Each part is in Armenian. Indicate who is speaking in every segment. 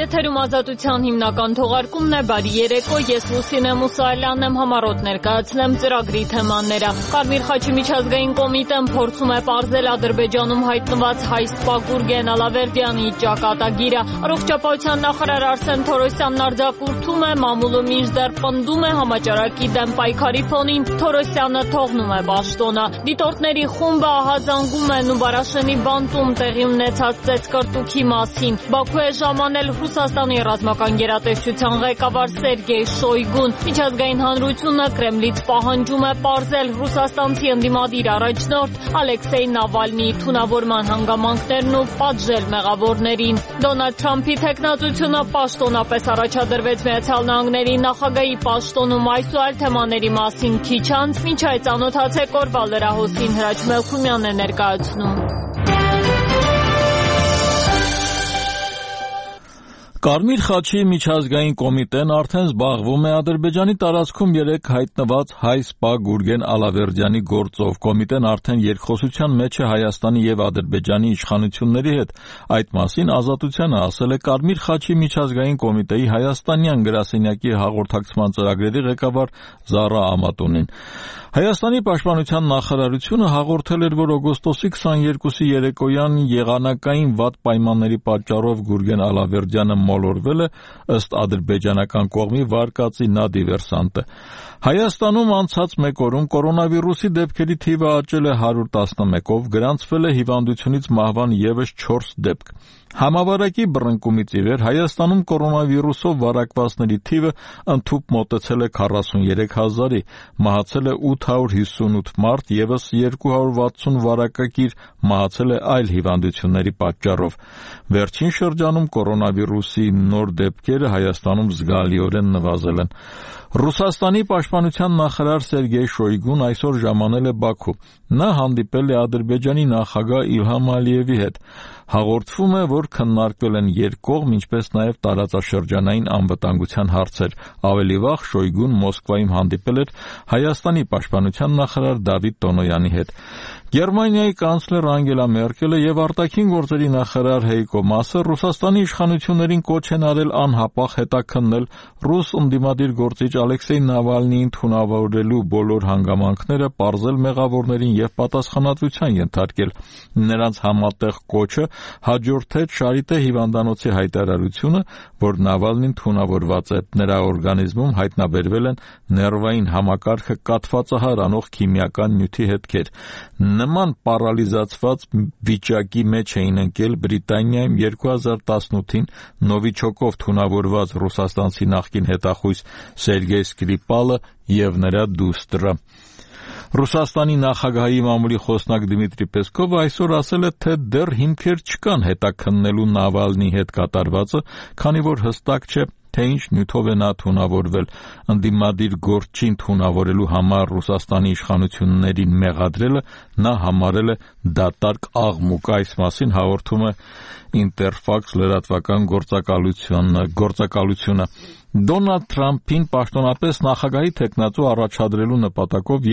Speaker 1: Եթերում ազատության հիմնական թողարկումն է, բարի երեկո, ես Լուսինե Մուսայելյանն եմ, համառոտ ներկայացնեմ ծրագրի թեմաները։ Կարմիր խաչի միջազգային կոմիտեն փորձում է պարզել Ադրբեջանում հայտնված հայ սպա Գուրգեն Ալավերդյանի ճակատագիրը։ Առողջապահության նախարար Արսեն Թորոսյանն արձակուրդում է, մամուլը մինչդեռ պնդում է համաճարակի դեմ պայքարի ֆոնին, Թորոսյանը թողնում է պաշտոնը։ Դիտորդների խումբը ահազանգում է Նուբարաշենի բանտում տեղի ունեցած ծեծկռտուքի մասին։ Բաքու է ժամանել Ռուսաստանի ռազմական գերատեսչության ղեկավար Սերգեյ Շոյգուն։ Միջազգային հանրությունը Կրեմլից պահանջում է պարզել ռուսաստանցի ընդդիմադիր առաջնորդ Ալեքսեյ Նավալնիի թունավորման հանգամանքներն ու պատժել մեղավորներին։ Դոնալդ Թրամփի թեկնածությունը պաշտոնապես առաջադրվեց Միացյալ Նահանգների նախագահի պաշտոնում, այս ու այլ թեմաների մասին քիչ անց, մինչ այդ ծանոթացեք օրվա լրահոսին, Հրաչ Մելքումյանն է ներկայացնում։
Speaker 2: Կարմիր խաչի միջազգային կոմիտեն արդեն զբաղվում է Ադրբեջանի տարածքում երեք հայտնված հայ սպա Գուրգեն Ալավերդյանի գործով։ Կոմիտեն արդեն երկխոսության մեջ է Հայաստանի եւ Ադրբեջանի իշխանությունների հետ։ Այդ մասին Ազատությանը ասել է Կարմիր խաչի միջազգային կոմիտեի հայաստանյան գրասենյակի հաղորդակցման ծրագրերի ղեկավար Զարա Ամատոնին։ Հայաստանի պաշտպանության նախարարությունը հաղորդել էր, որ օգոստոսի 22-ի երեկոյան եղանակային վատ պայմանների պատճառով Գուրգեն Ալավերդյանը մոլորվել է, ըստ ադրբեջանական կողմի վարկածի նա դիվերսանտ է։ Հայաստանում անցած մեկ օրում կորոնավիրուսի դեպքերի թիվը աճել է 111-ով, գրանցվել է հիվանդությունից մահվան ևս 4 դեպք։ Համավարակի բռնկումից ի վեր Հայաստանում կորոնավիրուսով վարակվածների թիվը ընդհուպ մոտեցել է 43,000-ի, մահացել է 858 մարդ, ևս 260 վարակակիր մահացել է այլ հիվանդությունների պատճառով։ Վերջին շրջանում կորոնավիրուսի նոր դեպքերը Հայաստանում զգալիորեն նվազել են։ Ռուսաստանի պաշտպանության նախարար Սերգեյ Շոյգուն այսօր ժամանել է Բաքու։ Նա հանդիպել է Ադրբեջանի նախագահ Իլհամ Ալիևի հետ։ Հաղորդվում է, որ քննարկվել են երկկողմ, ինչպես նաև տարածաշրջանային անվտանգության հարցեր։ Ավելի վաղ Շոյգուն Մոսկվայում հանդիպել էր Հայաստանի պաշտպանության նախարար Դավիթ Տոնոյանի հետ։ Գերմանիայի կանցլեր Անգելա Մերկելը եւ արտաքին գործերի նախարար Հեյկո Մասը Ռուսաստանի իշխանություններին կոչ են արել անհապաղ հետաքննել ռուս ընդդիմադիր գործիչ Ալեքսեյ Նավալնիին թունավորելու բոլոր հանգամանքները, պարզել մեղավորներին եւ պատասխանատվության ենթարկել։ Նրանց համատեղ կոչը հաջորդեց Շարիտե հիվանդանոցի հայտարարությունը, որ Նավալնին թունավորված է։ Նրա օրգանիզմում հայտնաբերվել են ներվային համակարգը կաթվածահար անող քիմիական նյութի հետքեր։ Նման պարալիզացված վիճակի մեջ էին ընկել Բրիտանիայում 2018-ին Նովիչոկով թունավորված ռուսաստանցի նախկին հետախույզ Սերգեյ Սկրիպալը եւ նրա դուստրը։ Ռուսաստանի նախագահի մամուլի խոսնակ Դմիտրի Պեսկովը այսօր ասել է, թե դեռ հիմքեր չկան հետաքննելու Նավալնիի հետ կատարվածը, քանի որ հստակ չէ, թե ինչ նյութով է նա թունավորվել։ Ընդդիմադիր գործչին թունավորելու համար Ռուսաստանի իշխանություններին մեղադրելը նա համարել է դատարկ աղմուկ։ Այս մասին հաղորդում է Ինտերֆաքս լրատվական գործակալությունը։ Դոնալդ Թրամփին պաշտոնապես նախագահի թեկնածու առաջադրելու նպատակով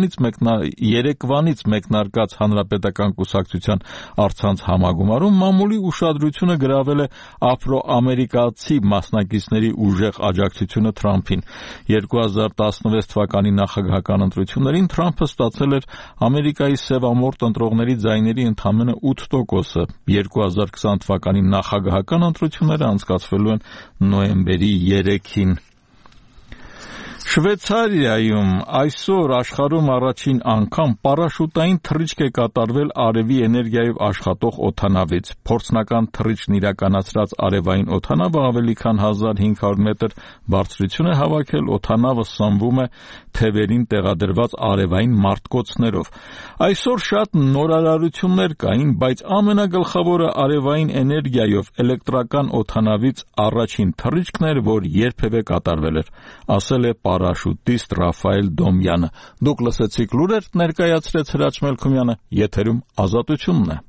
Speaker 2: Երևանից մեկնարկած հանրապետական կուսակցության առցանց համագումարում մամուլի ուշադրությունը գրավել է աֆրոամերիկացի մասնակիցների ուժեղ աջակցությունը Թրամփին։ 2016 թվականի նախագահական ընտրություններին Թրամփը ստացել էր Ամերիկայի սևամորթ ընտրողների ձայների ընդամենը 8%-ը։ 2020 թվականի նախագահական ընտրությունները անցկացվելու են նոյեմբերի 3-ին։ Շվեյցարիայում այսօր աշխարհում առաջին անգամ պարաշուտային թռիչք է կատարվել արևի էներգիայով աշխատող օդանավից։ Փորձնական թռիչքն իրականացրած արևային օդանավը ավելի քան 1500 մետր բարձրություն է հավաքել, օդանավը սնվում է թևերին տեղադրված արևային մարտկոցներով։ Այսօր շատ նորարարություններ կային, բայց ամենագլխավորը արևային էներգիայով էլեկտրական օդանավից առաջին թռիչքն էր, որ երբևէ կատարվել էր, ասել է պարաշուտիստ Ռաֆայել Դոմյանը։ Դուք լսեցիք լուրեր, ներկայացրեց Հրաչ Մելքումյանը, եթերում Ազատությունն է։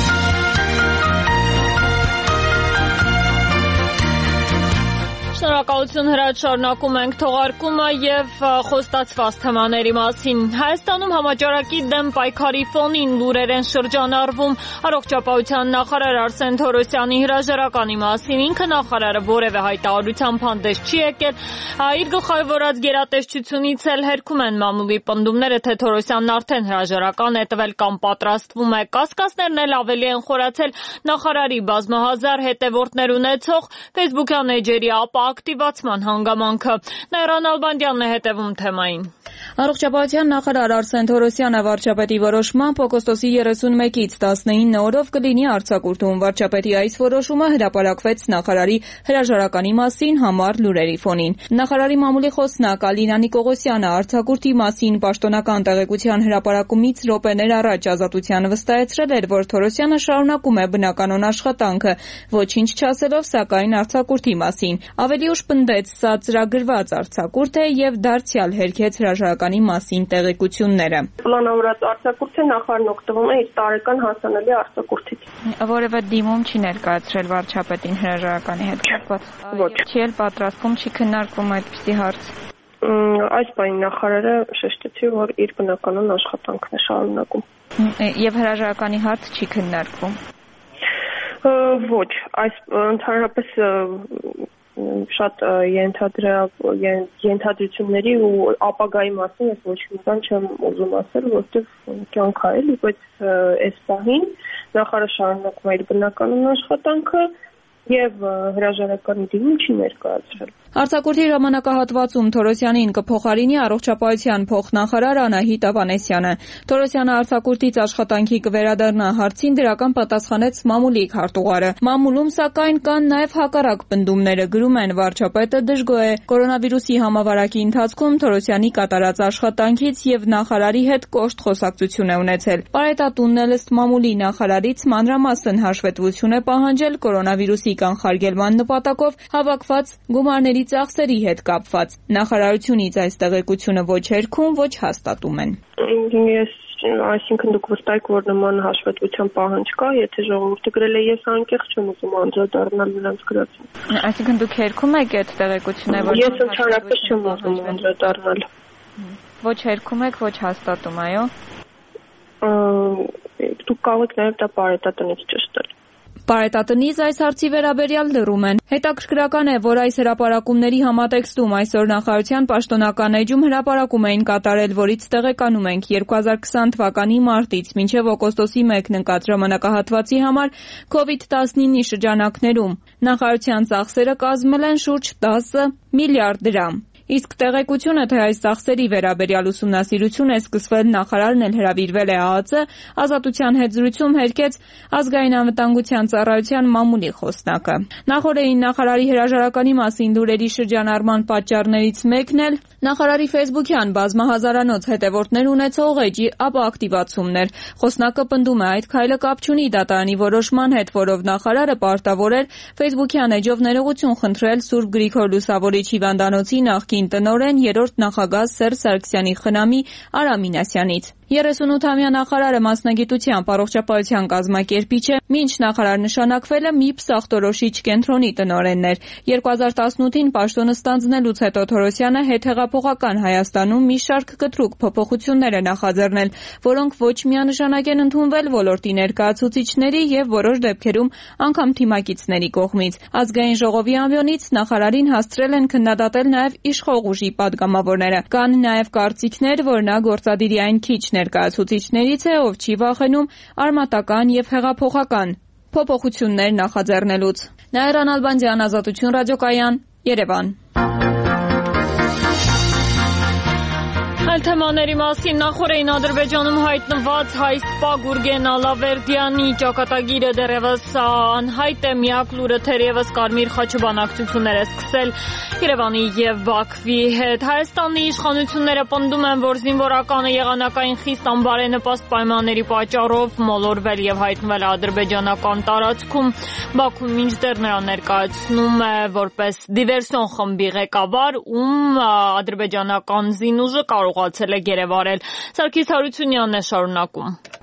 Speaker 1: Շնորհակալ Առողջապահություն հրաց շարունակում ենք թողարկումը եւ խոստացված թեմաների մասին։ Հայաստանում համաճարակի դեմ պայքարի ֆոնին լուրեր են շրջանառվում Առողջապահության նախարար Արսեն Թորոսյանի հրաժարականի մասին։ Ինքը նախարարը որևէ հայտարարությամբ հանդես չի եկել։ Իր գլխավորած գերատեսչությունից էլ հերքում են մամուլի պնդումները, թե Թորոսյանն արդեն հրաժարական է տվել կամ պատրաստվում է։ Կասկածներն էլ ավելի են խորացել նախարարի բազմահազար հետևորդներ ունեցող Facebook-յան էջերի ակտիվացման հանգամանքը։ Նաիրա Նալբանդյանն է հետևում թեմային։
Speaker 3: Առողջապահության նախարար Արսեն Թորոսյանը վարչապետի որոշմամբ օգոստոսի 31-ից 19 օրով կլինի արձակուրդում։ Վարչապետի այս որոշումը հրապարակվեց նախարարի հրաժարականի մասին համառ լուրերի ֆոնին։ Նախարարի մամուլի խոսնակ Ալինա Նիկողոսյանը արձակուրդի մասին պաշտոնական տեղեկության հրապարակումից րոպեներ առաջ Ազատությանը վստահեցրել էր, որ Թորոսյանը շարունակում է բնականոն աշխատանքը, ոչինչ չասելով սակայն արձակուրդի մասին։ Ավելի ուշ պնդեց, սա ծրագրված արձակուրդ է եւ դարձյալ հերքեց հրաժարականի մասին տեղեկությունները։
Speaker 4: Պլանավորած արձակուրդը նախարարն օգտվում է իր տարեկան հասանելի արձակուրդից։
Speaker 3: Որևէ դիմում չի ներկայացրել վարչապետին հրաժարականի հետ կապված։
Speaker 4: Ոչ։
Speaker 3: Չի էլ պատրաստվում, չի քննարկվում այդպիսի հարց։
Speaker 4: Այս բանի նախարարը շեշտեցի, որ իր բնականոն աշխատանքն է շարունակում։
Speaker 3: Եվ հրաժարականի հարց չի քննարկվում։
Speaker 4: Ոչ, այս ընդհանրապես շատ ենթադրությունների ու ապագայի մասին ես ոչ մի բան չեմ ուզում ասել, որովհետև կյանք է էլի, բայց այս պահին նախարարը շարունակում է իր բնականոն աշխատանքը եւ հրաժարականի դիմում չի ներկայացրել։
Speaker 3: Արձակուրդի ժամանակահատվածում Թորոսյանին կփոխարինի առողջապահության փոխնախարար Անահիտ Ավանեսյանը։ Թորոսյանը արձակուրդից աշխատանքի կվերադառնա հարցին դրական պատասխանեց մամուլի քարտուղարը։ Մամուլում սակայն կան նաև հակառակ պնդումները, գրում են վարչապետը դժգոհ է կորոնավիրուսի համավարակի ընթացքում Թորոսյանի կատարած աշխատանքից եւ նախարարի հետ կոշտ խոսակցություն է ունեցել։ Պարետատունն էլ ըստ մամուլի նախարարից մանրամասն հաշվետվություն է պահանջել կորոնավիրուսի կանխարգելման նպատակով հավաքված գումարների ծախսերի հետ կապված։ Նախարարությունից այս տեղեկությունը ոչ հերքում, ոչ հաստատում են։
Speaker 4: Այսինքն դուք վստահ եք, որ նման հաշվետվության պահանջ կա, եթե ժողովուրդը գրել է, ես անկեղծ չեմ ուզում անդրադառնալ նրանց գրածին։
Speaker 3: Այսինքն դուք հերքում եք այդ տեղեկությունը, որ
Speaker 4: ես ընդհանրապես չեմ ուզում անդրադառնալ։
Speaker 3: Ոչ հերքում եք, ոչ հաստատում, այո։
Speaker 4: Դուք կարող եք նաև դա պարետատնից ճշտել։
Speaker 3: Պարետատնից այս հարցի վերաբերյալ լռում են։ Հետաքրքրական է, որ այս հրապարակումների համատեքստում այսօր նախարարության պաշտոնական էջում հրապարակում էին կատարել, որից տեղեկանում ենք 2020 թվականի մարտից մինչև օգոստոսի 1 ընկած ժամանակահատվածի համար COVID-19-ի շրջանակներում նախարարության ծախսերը կազմել են շուրջ 10 միլիարդ դրամ։ Իսկ տեղեկությունը, թե այս ծախսերի վերաբերյալ ուսումնասիրություն է սկսվել, նախարարն էլ հրավիրվել է ԱԱԾ, Ազատության հետ զրույցում հերքեց ազգային անվտանգության ծառայության մամուլի խոսնակը։ Նախորդին նախարարի հրաժարականի մասին լուրերի շրջանառման պատճառներից մեկն էլ նախարարի Facebook-յան բազմահազարանոց հետևորդներ ունեցող էջի ակտիվացումն էր։ Խոսնակը պնդում է, այդ քայլը կապ չունի դատարանի որոշման հետ, որով նախարարը պարտավոր էր Facebook-յան էջով ներողություն խնդրել Սուրբ Գրիգոր Լուսավորիչ հիվանդանոցի նախկին տնօրեն երրորդ նախագահ Սերժ Սարգսյանի խնամի Արա Մինասյանից։ 38-ամյա նախարարը մասնագիտությամբ առողջապահության կազմակերպիչ է, մինչ նախարար նշանակվելը ՄԻՊ Սախտորոշիչ կենտրոնի տնօրենն էր։ 2018-ին պաշտոնը ստանձնելուց հետո Թորոսյանը հետհեղափոխական Հայաստանում մի շարք կտրուկ փոփոխություններ է նախաձեռնել, որոնք ոչ միանշանակ են ընդունվել ոլորտի ներկայացուցիչների եւ որոշ դեպքերում անգամ թիմակիցների կողմից։ Ազգային ժողովի ամբիոնից նախարարին հասցրել են քննադատել նաեւ իշխող ուժի падգամավորները։ Կան նաեւ կարծիքներ, որ նա գործադիրի այն քիչ ներկայացուցիչներից է, ով չի վախենում արմատական եւ հեղափոխական փոփոխություններ նախաձեռնելուց։ Նաիրա Նալբանդյան, Ազատություն ռադիոկայան, Երևան։
Speaker 1: Այլ թեմաների մասին նախորդին Ադրբեջանում հայտնված հայ սպա Գուրգեն Ալավերդյանի ճակատագիրը դեռևս անհայտ է, միակ լուրը թերևս Կարմիր խաչը բանակցություններ է սկսել Երևանի եւ Բաքվի հետ։ Հայաստանի իշխանությունները պնդում են, որ զինվորականը եղանակային խիստ անբարենպաստ պայմանների պատճառով մոլորվել եւ հայտնվել ադրբեջանական տարածքում։ Բաքուն մինչդեռ նրան ներկայացնում է որպես դիվերսիոն խմբի ղեկավար, ում ադրբեջանական զինուժը կարողացել է գերեվարել։ Սարգիս Հարությունյանն է շարունակում։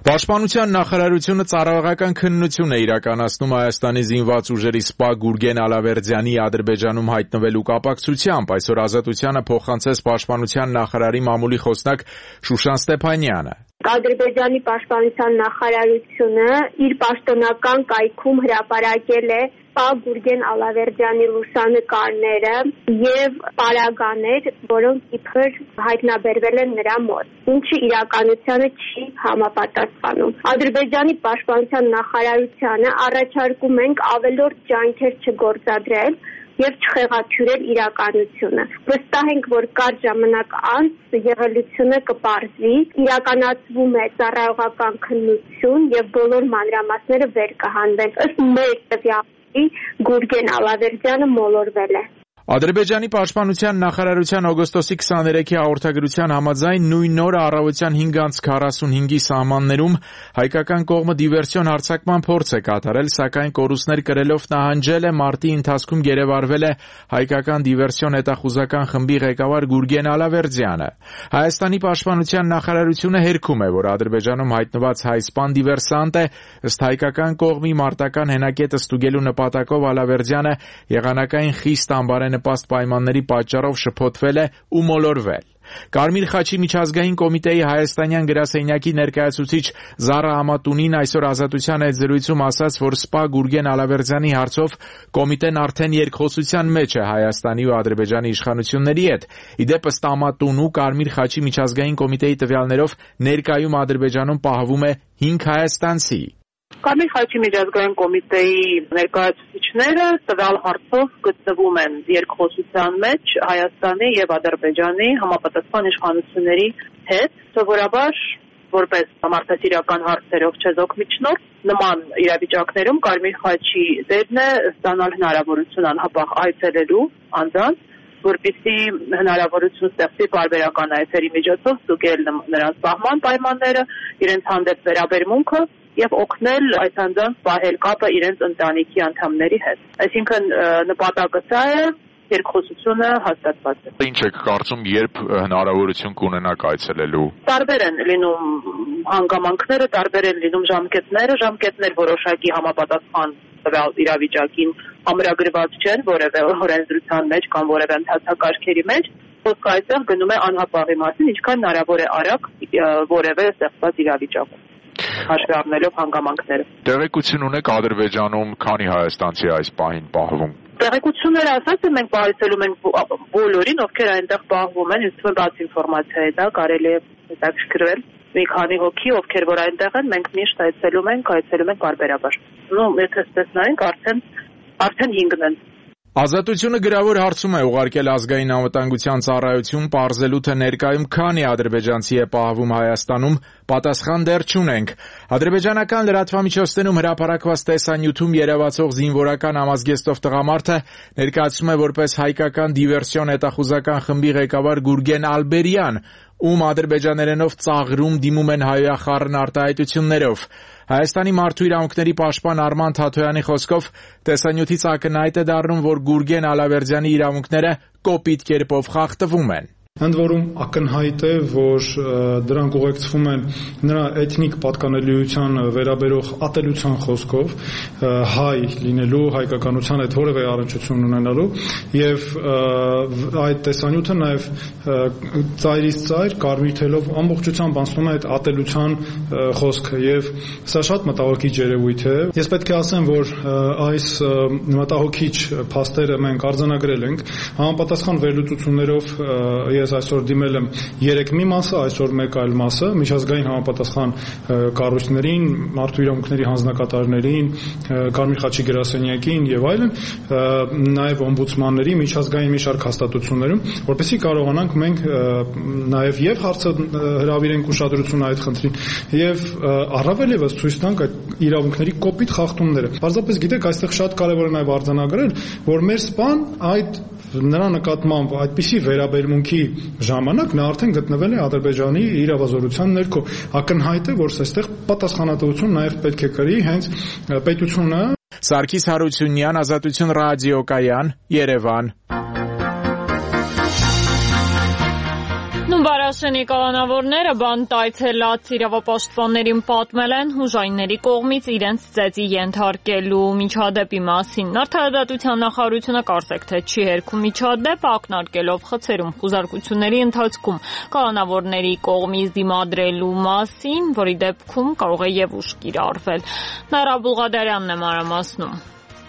Speaker 5: Պաշտպանության նախարարությունը ծառայողական քննություն է իրականացնում Հայաստանի զինված ուժերի սպա Գուրգեն Ալավերդյանի Ադրբեջանում հայտնվելու կապակցությամբ, այսօր Ազատությանը փոխանցեց Պաշտպանության նախարարի մամուլի խոսնակ Շուշան Ստեփանյանը։
Speaker 6: Ադրբեջանի պաշտպանության նախարարությունը իր պաշտոնական կայքում հրապարակել է սպա Գուրգեն Ալավերդյանի լուսանկարները եւ պարագաներ, որոնք իբր հայտնաբերվել են նրա մոտ, ինչը իրականությանը չի համապատասխանում։ Ադրբեջանի պաշտպանության նախարարությանը առաջարկում ենք ավելորդ ջանքեր չգործադրել եւ չխեղաթյուրել իրականությունը։ Վստահ ենք, որ կարճ ժամանակ անց եղելությունը կպարզվի, իրականացվում է ծառայողական քննություն եւ բոլոր մանրամասները վեր կհանվեն։ Ըստ մեր տվյալների Գուրգեն Ալավերդյանը մոլորվել է։
Speaker 5: Ադրբեջանի պաշտպանության նախարարության օգոստոսի 23-ի հաղորդագրության համաձայն նույն օրը առավոտյան 5:45-ի սահմաններում հայկական կողմը դիվերսիոն հարձակման փորձ է կատարել, սակայն կորուստներ կրելով նահանջել է մարտի ընթացքում գերեվարվել է հայկական դիվերսիոն հետախուզական խմբի ղեկավար Գուրգեն Ալավերդյանը։ Հայաստանի պաշտպանության նախարարությունը հերքում է, որ Ադրբեջանում հայտնված հայ սպան դիվերսանտ է, ըստ հայկական կողմի մարտական հենակետը ստուգելու նպատակով Ալավերդյանը եղանակային խիստ անբարենպաստ պայմանների պատճառով շփոթվել է ու մոլորվել։ Կարմիր խաչի միջազգային կոմիտեի հայաստանյան գրասենյակի ներկայացուցիչ Զարա Ամատունին այսօր Ազատության հետ զրույցում ասաց, որ սպա Գուրգեն Ալավերդյանի հարցով կոմիտեն արդեն երկխոսության մեջ է Հայաստանի ու Ադրբեջանի իշխանությունների հետ։ Ի դեպ, ըստ Ամատունու, Կարմիր խաչի միջազգային կոմիտեի տվյալներով ներկայում Ադրբեջանում պահվում է 5 հայաստանցի։
Speaker 4: Կարմիր խաչի միջազգային կոմիտեի ներկայացուցիչները տվյալ հարցով գտնվում են երկխոսության մեջ Հայաստանի եւ Ադրբեջանի համապատասխան իշխանությունների հետ, սովորաբար որպես մարդասիրական հարցերով չեզոք միջնորդ նման իրավիճակներում Կարմիր խաչի դերն է ստանալ հնարավորություն անհապաղ այցելելու անձանց, որպեսզի հնարավորություն ստեղծի պարբերական այցերի միջոցով ստուգել նրանց սահման պայմանները, իրենց հանդեպ վերաբերմունքը եւ օգնել այս անձանց պահել կապը իրենց ընտանիքի անդամների հետ։ Այսինքն նպատակը սա է, երկխոսությունը հաստատված է։
Speaker 5: Ինչ եք կարծում, երբ հնարավորություն կունենաք այցելելու։
Speaker 4: Տարբեր են լինում հանգամանքները, տարբեր են լինում ժամկետներ որոշակի համապատասխան տվյալ իրավիճակին ամրագրված չեն որևէ օրենսդրության մեջ կամ որևէ ընթացակարգերի մեջ։ Խոսքը այստեղ գնում է անհապաղի մասին, ինչքան հնարավոր է արագ որևէ ստեղծված իրավիճակում հաշվի առնելով հանգամանքները։
Speaker 5: Տեղեկություն ունեք Ադրբեջանում քանի հայաստանցի այս պահին պահվում։
Speaker 4: Տեղեկությունները ասած եմ, մենք պահեցնում ենք բոլորին, ովքեր այնտեղ պահվում են, ինձ թվում է բաց ինֆորմացիա է դա, կարելի է հետաքրքրվել։ Մի քանի հոգի, ովքեր որ այնտեղ են, մենք միշտ այցելում ենք բարբերաբար։ Եթե տեսնենք, արդեն 5-ն են։
Speaker 5: Ազատությունը գրավոր հարցում է ուղարկել ազգային անվտանգության ծառայություն պարզելու թե ներկայում քանի ադրբեջանցի է պահվում Հայաստանում, պատասխան դեռ չունենք։ Ադրբեջանական լրատվամիջոցներում հրապարակված տեսանյութում երևացող զինվորական համազգեստով տղամարդը ներկայացում է որպես հայկական դիվերսիոն հետախուզական խմբի ղեկավար Գուրգեն Ալբերյան, ում ադրբեջաներենով ծաղրում դիմում են հայախառն արտահայտություններով։ Հայաստանի մարդու իրավունքների պաշտպան Արման Թաթոյանի խոսքով տեսանյութից ակնհայտ է դառնում, որ Գուրգեն Ալավերդյանի իրավունքները կոպիտ կերպով խախտվում են։
Speaker 7: Ընդ որում ակնհայտ է, որ դրանք ուղեկցվում են նրա էթնիկ պատկանելիության վերաբերող ատելության խոսքով, հայ լինելու, հայկականության հետ որևէ առնչություն ունենալու, եւ այդ տեսանյութը նաեւ ծայրից ծայր կարմիր թելով ամբողջությամբ անցնում է այդ ատելության խոսքը, եւ սա շատ մտահոգիչ երևույթ է։ Ես պետք է ասեմ, որ այս մտահոգիչ փաստերը մենք արձանագրել ենք համապատասխան վերլուծություններով այսօր դիմել եմ 3 մի մասը, այսօր մեկ այլ մասը, միջազգային համապատասխան կառույցներին, մարդու իրավունքների հանձնակատարներին, Կարմիր խաչի գրասենյակին եւ այլն, նաեւ օմբուդսմանների միջազգային մի շարք հաստատություններում, որպեսզի կարողանանք մենք նաեւ եւ հարցը հրավիրենք ուշադրություն այդ խնդրին եւ առավել եւս ցույց տանք այդ իրավունքների կոպիտ խախտումները։ Պարզապես գիտեք, այստեղ շատ կարեւոր է նաեւ արձանագրել, որ մեր սպան այդ նրա նկատմամբ այդպիսի վերաբերմունքի ժամանակ նա արդեն գտնվել է Ադրբեջանի իրավազորության ներքո։ Ակնհայտ է, որ այստեղ պատասխանատվություն նաև պետք է կրի հենց պետությունը։
Speaker 5: Սարգիս Հարությունյան, Ազատություն ռադիոկայան, Երևան։
Speaker 1: Նուբարաշենի կալանավորները բանտ այցելած իրավապաշտպաններին պատմել են հուժայինների կողմից իրենց ծեծի ենթարկելու միջադեպի մասին։ Արդարադատության նախարարությունը կարծեք թե չի հերքում միջադեպ, ակնարկելով խցերում խուզարկությունների ընթացքում կալանավորների կողմից դիմադրելու մասին, որի դեպքում կարող է եւ ուժ կիրառվել։ Նաիրա Բուլղադարյանն է մանրամասնում։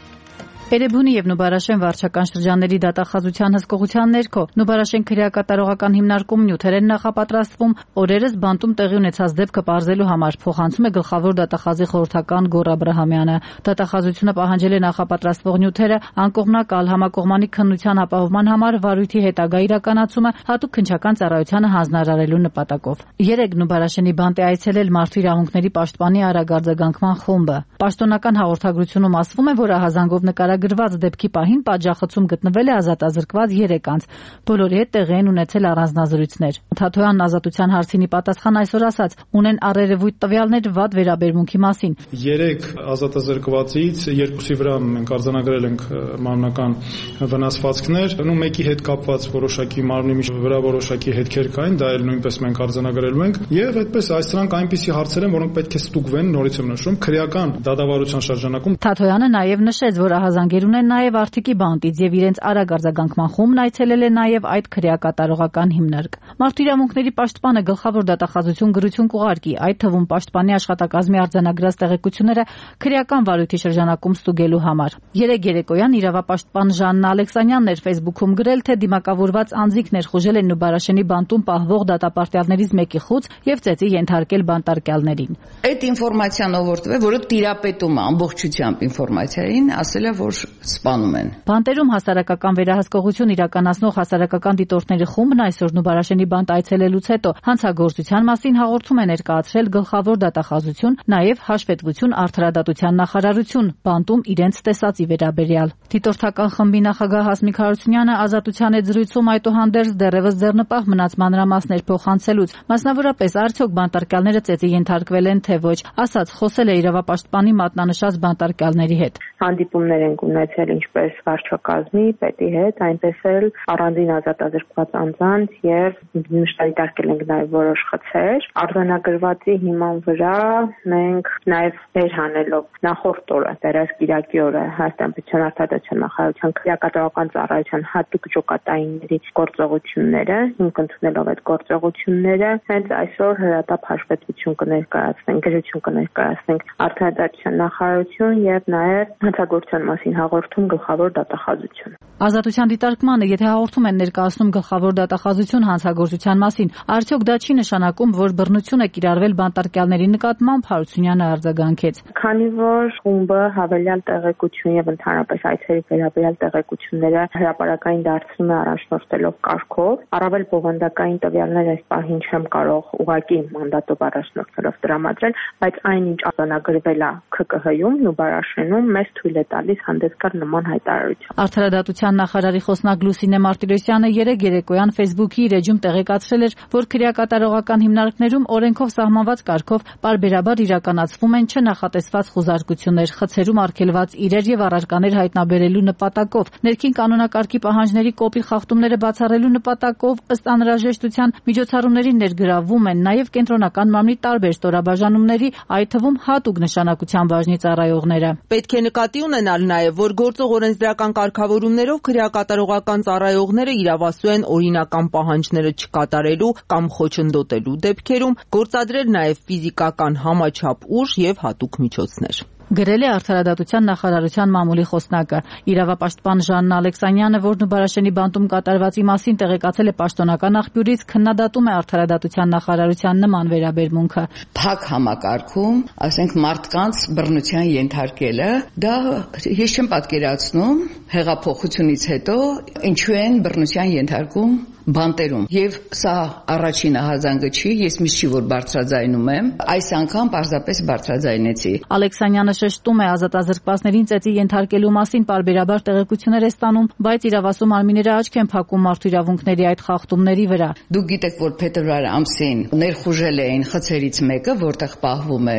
Speaker 8: Էրեբունի եւ Նուբարաշեն վարչական շրջանների դատախազության հսկողության ներքո Նուբարաշեն քրեակատարողական հիմնարկում նյութեր են նախապատրաստվում, օրերս բանտում տեղի ունեցած դեպքը պարզելու համար, փոխանցում է գլխավոր դատախազի խորհրդական Գոռ Աբրահամյանը։ Դատախազությունը պահանջել է նախապատրաստվող նյութերը անկողմնակալ համակողմանի քննության ապահովման համար վարույթի հետագա իրականացումը հատուկ քննչական ծառայությանը հանձնարարելու նպատակով։ Երեկ Նուբարաշենի բանտ է այցելել Մարդու իրավունքների պաշտպանի արագարձագանքման խումբը։ Պաշտոնական հաղորդագրությունում ասվում է, որ ահազանգով նկարագրված դեպքի պահին պատժախցում գտնվել է ազատազրկված 3 անձ։ Բոլորի հետ տեղի են ունեցել առանձնազրույցներ։ Թաթոյանն ազատության հարցինի պատասխան այսօր ասաց, ունեն առերևույթ տվյալներ վատ վերաբերմունքի մասին։
Speaker 7: 3 ազատազրկվածից 2-ի վրա մենք արձանագրել ենք մարմնական վնասվածքներ, մեկի հետ կապված որոշակի մարմնի վրա որոշակի հետքեր կային, դա էլ նույնպես մենք արձանագրելու ենք, եւ այդպես այս սրանք այնպիսի հարցեր են, որոնք պետք է ստուգվեն, նորից եմ նշում, քրեական դատավարության շրջանակում։
Speaker 8: Թաթոյանը նաեւ նշեց, որ ահազանգեր ունեն նաեւ Արթիկի բանտից եւ իրենց արագ արձագանքման խումբն այցելել է նաեւ այդ քրեակատարողական հիմնարկ։ Մարդու իրավունքների պաշտպանը գլխավոր դատախազություն գրություն կուղարկի, այդ թվում պաշտպանի աշխատակազմի արձանագրած տեղեկությունները քրեական վարույթի շրջանակում ստուգելու համար։ Երեկ երեկոյան իրավապաշտպան Ժաննա Ալեքսանյանն էր Facebook-ում գրել, թե դիմակավորված անձինք ներխուժել են Նուբարաշենի բանտում պահվող դատապարտյալներից մեկի խուց եւ ծեծի ենթարկել բանտարկյալներին։
Speaker 9: Այդ ինֆորմացիան ողորտվել, որը տիրապետում է ամբողջությամբ ինֆորմացիային, ասել է, որ սպանում են։
Speaker 8: Բանտերում հասարակական վերահսկողություն իրականացնող հասարակական դիտորդների խումբն այսօր Նուբարաշենի բանտ այցելելուց հետո հանցագործության մասին հաղորդում է ներկայացրել գլխավոր դատախազություն, նաեւ հաշվետվություն արդարադատության նախարարություն բանտում իրենց տեսածի վերաբերյալ։ Դիտորդական խմբի նախագահ Հասմիկ Հարությունյանը ազատության հետ զրույցում այդուհանդերձ դեռևս ձեռնպահ մնաց մանրամասներ փոխանցելուց, մասնավորապես արդյոք բանտարկյալները ծեծի ենթարկվել են թե ոչ, ասաց խոսել է իրավապաշտպանի մատնանշած բանտարկյալների հետ։
Speaker 4: Հանդիպումներ են ունեցել ինչպես վարչակազմի, պետի հետ, այնպես էլ առանձին ազատազրկված անձանց եւ նշանակել ենք նաեւ որոշ խցեր։ Արձանագրվածի հիման վրա մենք նաեւ վերհանելով նախորդ օրը, դեռևս Կիրակի օրը Հայաստան Արդարադատության նախարարության քրեակատարողական ծառայության հատուկ ջոկատայինների գործողությունները, հիմք ընդունելով այդ գործողությունները, հենց այսօր հրատապ հաշվետվություն կներկայացնենք, գրություն կներկայացնենք Արդարադատության նախարարություն եւ նաեւ հանցագործության մասին հաղորդում գլխավոր դատախազություն։
Speaker 8: Ազատության դիտարկմանը, եթե հաղորդում են ներկայացնում գլխավոր դատախազություն հանցագործության մասին, արդյոք դա չի նշանակում, որ բռնություն է կիրառվել բանտարկյալների նկատմամբ, Հարությունյանը արձագանքեց։
Speaker 4: Քանի որ խումբը հավելյալ տեղեկություն եւ ընդհանրապես այցերի վերաբերյալ տեղեկությունները հրապարակային դարձնում է առաջնորդելով կարգով, առավել բովանդակային տվյալներ այս պահին չեմ կարող ուղղակի մանդատով առաջնորդելով տրամադրել, բայց այնինչ արձանագրվել է ՔԿՀ-ում, Նուբարաշենում մեզ թույլ է տալիս հանդես գալ նման հայտարարություն։
Speaker 8: Արդարադատության նախարարի խոսնակ Լուսինե Մարտիրոսյանը երեկ երեկոյան Facebook-ի իր էջում տեղեկացրել էր, որ քրեակատարողական հիմնարկներում օրենքով սահմանված կարգով պարբերաբար իրականացվում են չնախատեսված խուզարկություններ, խցերում արգելված իրեր եւ առարկաներ հայտնաբերելու նպատակով, ներքին կանոնակարգի պահանջների կոպիտ խախտումները բացառելու նպատակով ըստ անհրաժեշտության միջոցառումների ներգրավվում են նաեւ կենտրոնական մարմնի տարբեր ստորաբաժանումների, այդ թվում հատուկ նշանակության բաժնի ծառայողները։
Speaker 10: Պետք է նկատի ունենալ նաեւ, որ գործող օրենսդրական կարգավորումներով քրեակատարողական ծառայողները իրավասու են օրինական պահանջները չկատարելու կամ խոչընդոտելու դեպքերում գործադրել նաեւ ֆիզիկական համաչափ ուժ եւ հատուկ միջոցներ։
Speaker 8: Գրել է Արդարադատության նախարարության մամուլի խոսնակը։ Իրավապաշտպան Ժաննա Ալեքսանյանը, որ Նուբարաշենի բանտում կատարվածի մասին տեղեկացել է պաշտոնական աղբյուրից, քննադատում է Արդարադատության նախարարության նման վերաբերմունքը։
Speaker 9: Փակ համակարգում, ասենք մարդկանց բռնության ենթարկելը, դա ես չեմ պատկերացնում հեղափոխությունից հետո ինչու են բռնության ենթարկում բանտերում։ Եվ սա առաջին ահազանգը չի, ես միշտ չի որ բարձրաձայնում եմ, այս անգամ պարզապես բարձրաձայնեցի։
Speaker 8: Ալեքսանյանը շեշտում է ազատազրկվածներին ծեծի ենթարկելու մասին պարբերաբար տեղեկություններ է ստանում, բայց իրավասու մարմինները աչք են փակում մարդու իրավունքների այդ խախտումների վրա։
Speaker 9: Դուք գիտեք, որ փետրվար ամսին ներխուժել էին խցերից մեկը, որտեղ պահվում էր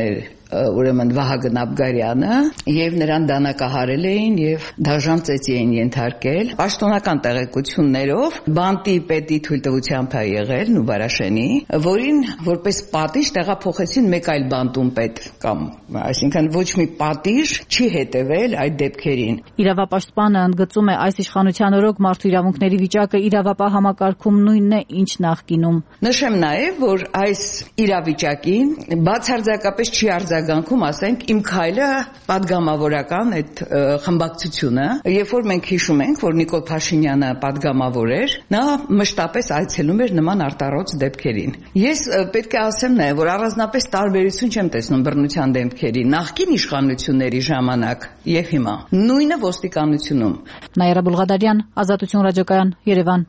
Speaker 9: ուրեմն Վահագն Աբգարյանը եւ նրան դանակահարել էին եւ դաժան ծեծի էին ենթարկել պաշտոնական տեղեկություններով բանտի պետի թույլտվությամբ է եղել Նուբարաշենի, որին որպես պատիժ տեղափոխեցին մեկ այլ բանտում պետ կամ այսինքն ոչ մի պատիժ չի հետևել այդ դեպքերին։
Speaker 8: Իրավապաշտպանը ընդգծում է այս իշխանության օրոք մարդու իրավունքների վիճակը իրավապահ համակարգում նույնն է, ինչ նախկինում։
Speaker 9: Նշեմ նաեւ, որ այս իրավիճակին բացարձակապես չի արձագանքում, ասենք, Իմ քայլը պատգամավորական այդ խմբակցությունը, երբ որ մենք հիշում ենք, որ Նիկոլ Փաշինյանը պատգամավոր էր, նա մշտապես այցելում էր նման արտառոց դեպքերին։ Ես պետք է ասեմ նաեւ, որ առանձնապես տարբերություն չեմ տեսնում բռնության դեպքերի նախկին իշխանությունների ժամանակ եւ հիմա։ Նույնը ոստիկանությունում։
Speaker 8: Նաիրա Բուլղադարյան, Ազատություն ռադիոկայան, Երևան։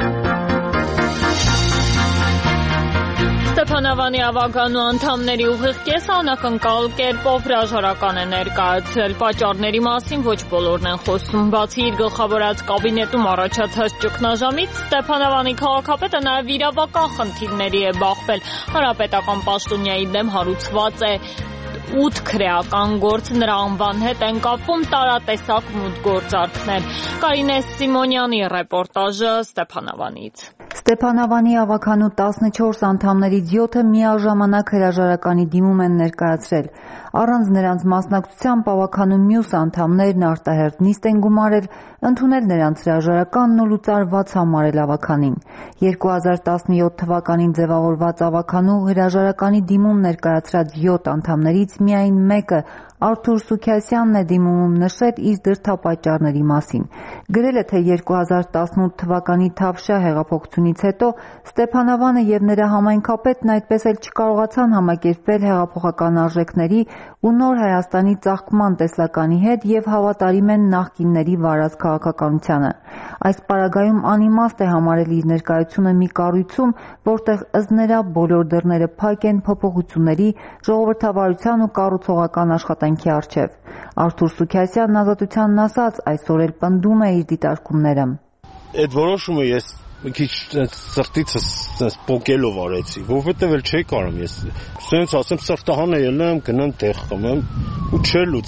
Speaker 1: Ստեփանավանի ավագանու անդամների ուղիղ կեսը անակնկալ կերպով հրաժարական է ներկայացրել։ Պատճառների մասին ոչ բոլորն են խոսում։ Բացի իր գլխավորած կաբինետում առաջացած ճգնաժամից, Ստեփանավանի քաղաքապետը նաև իրավական խնդիրների է բախվել։ Հանրապետական պաշտոնյայի դեմ հարուցված է 8 քրեական գործ, նրա անվան հետ են կապվում տարատեսակ մութ գործարքներ։ Կարինե Սիմոնյանի ռեպորտաժը Ստեփանավանից։
Speaker 11: Ստեփանավանի ավագանու 14 անդամներից 7-ը միաժամանակ հրաժարականի դիմում են ներկայացրել։ Առանց նրանց մասնակցությամբ ավագանու մյուս անդամներն արտահերթ նիստ են գումարել, ընդունել նրանց հրաժարականն ու լուծարված համարել ավագանին։ 2017 թվականին ձևավորված ավագանու հրաժարականի դիմում ներկայացրած 7 անդամներից միայն մեկը Արթուր Սուքիասյանն է դիմումում նշել իր դրդապատճառների մասին։ Գրել է, թե 2018 թվականի Թավշյա հեղափոխությունից հետո Ստեփանավանը եւ նրա համայնքապետն այդպես էլ չկարողացան համակերպվել հեղափոխական արժեքների ու նոր Հայաստանի ծաղկման տեսլականի հետ եւ հավատարիմ են նախկինների վարած քաղաքականությանը։ Այս պարագայում անիմաստ է համարել իր ներկայությունը մի կառույցում, որտեղ ըստ նրա բոլոր դռները փակ են փոփոխությունների, ժողովրդավարության ու կառուցողական աշխատանքի առջև։ Արթուր Սուքիասյանն Ազատությանն ասաց, այսօր էլ պնդում է իր դիտարկումները։
Speaker 12: Այդ որոշումը ես մի քիչ սրտիցս պոկելով արեցի, որովհետև էլ չէի կարող ես սենց ասեմ սրտահանը ելնեմ, գնամ տեղ խմեմ ու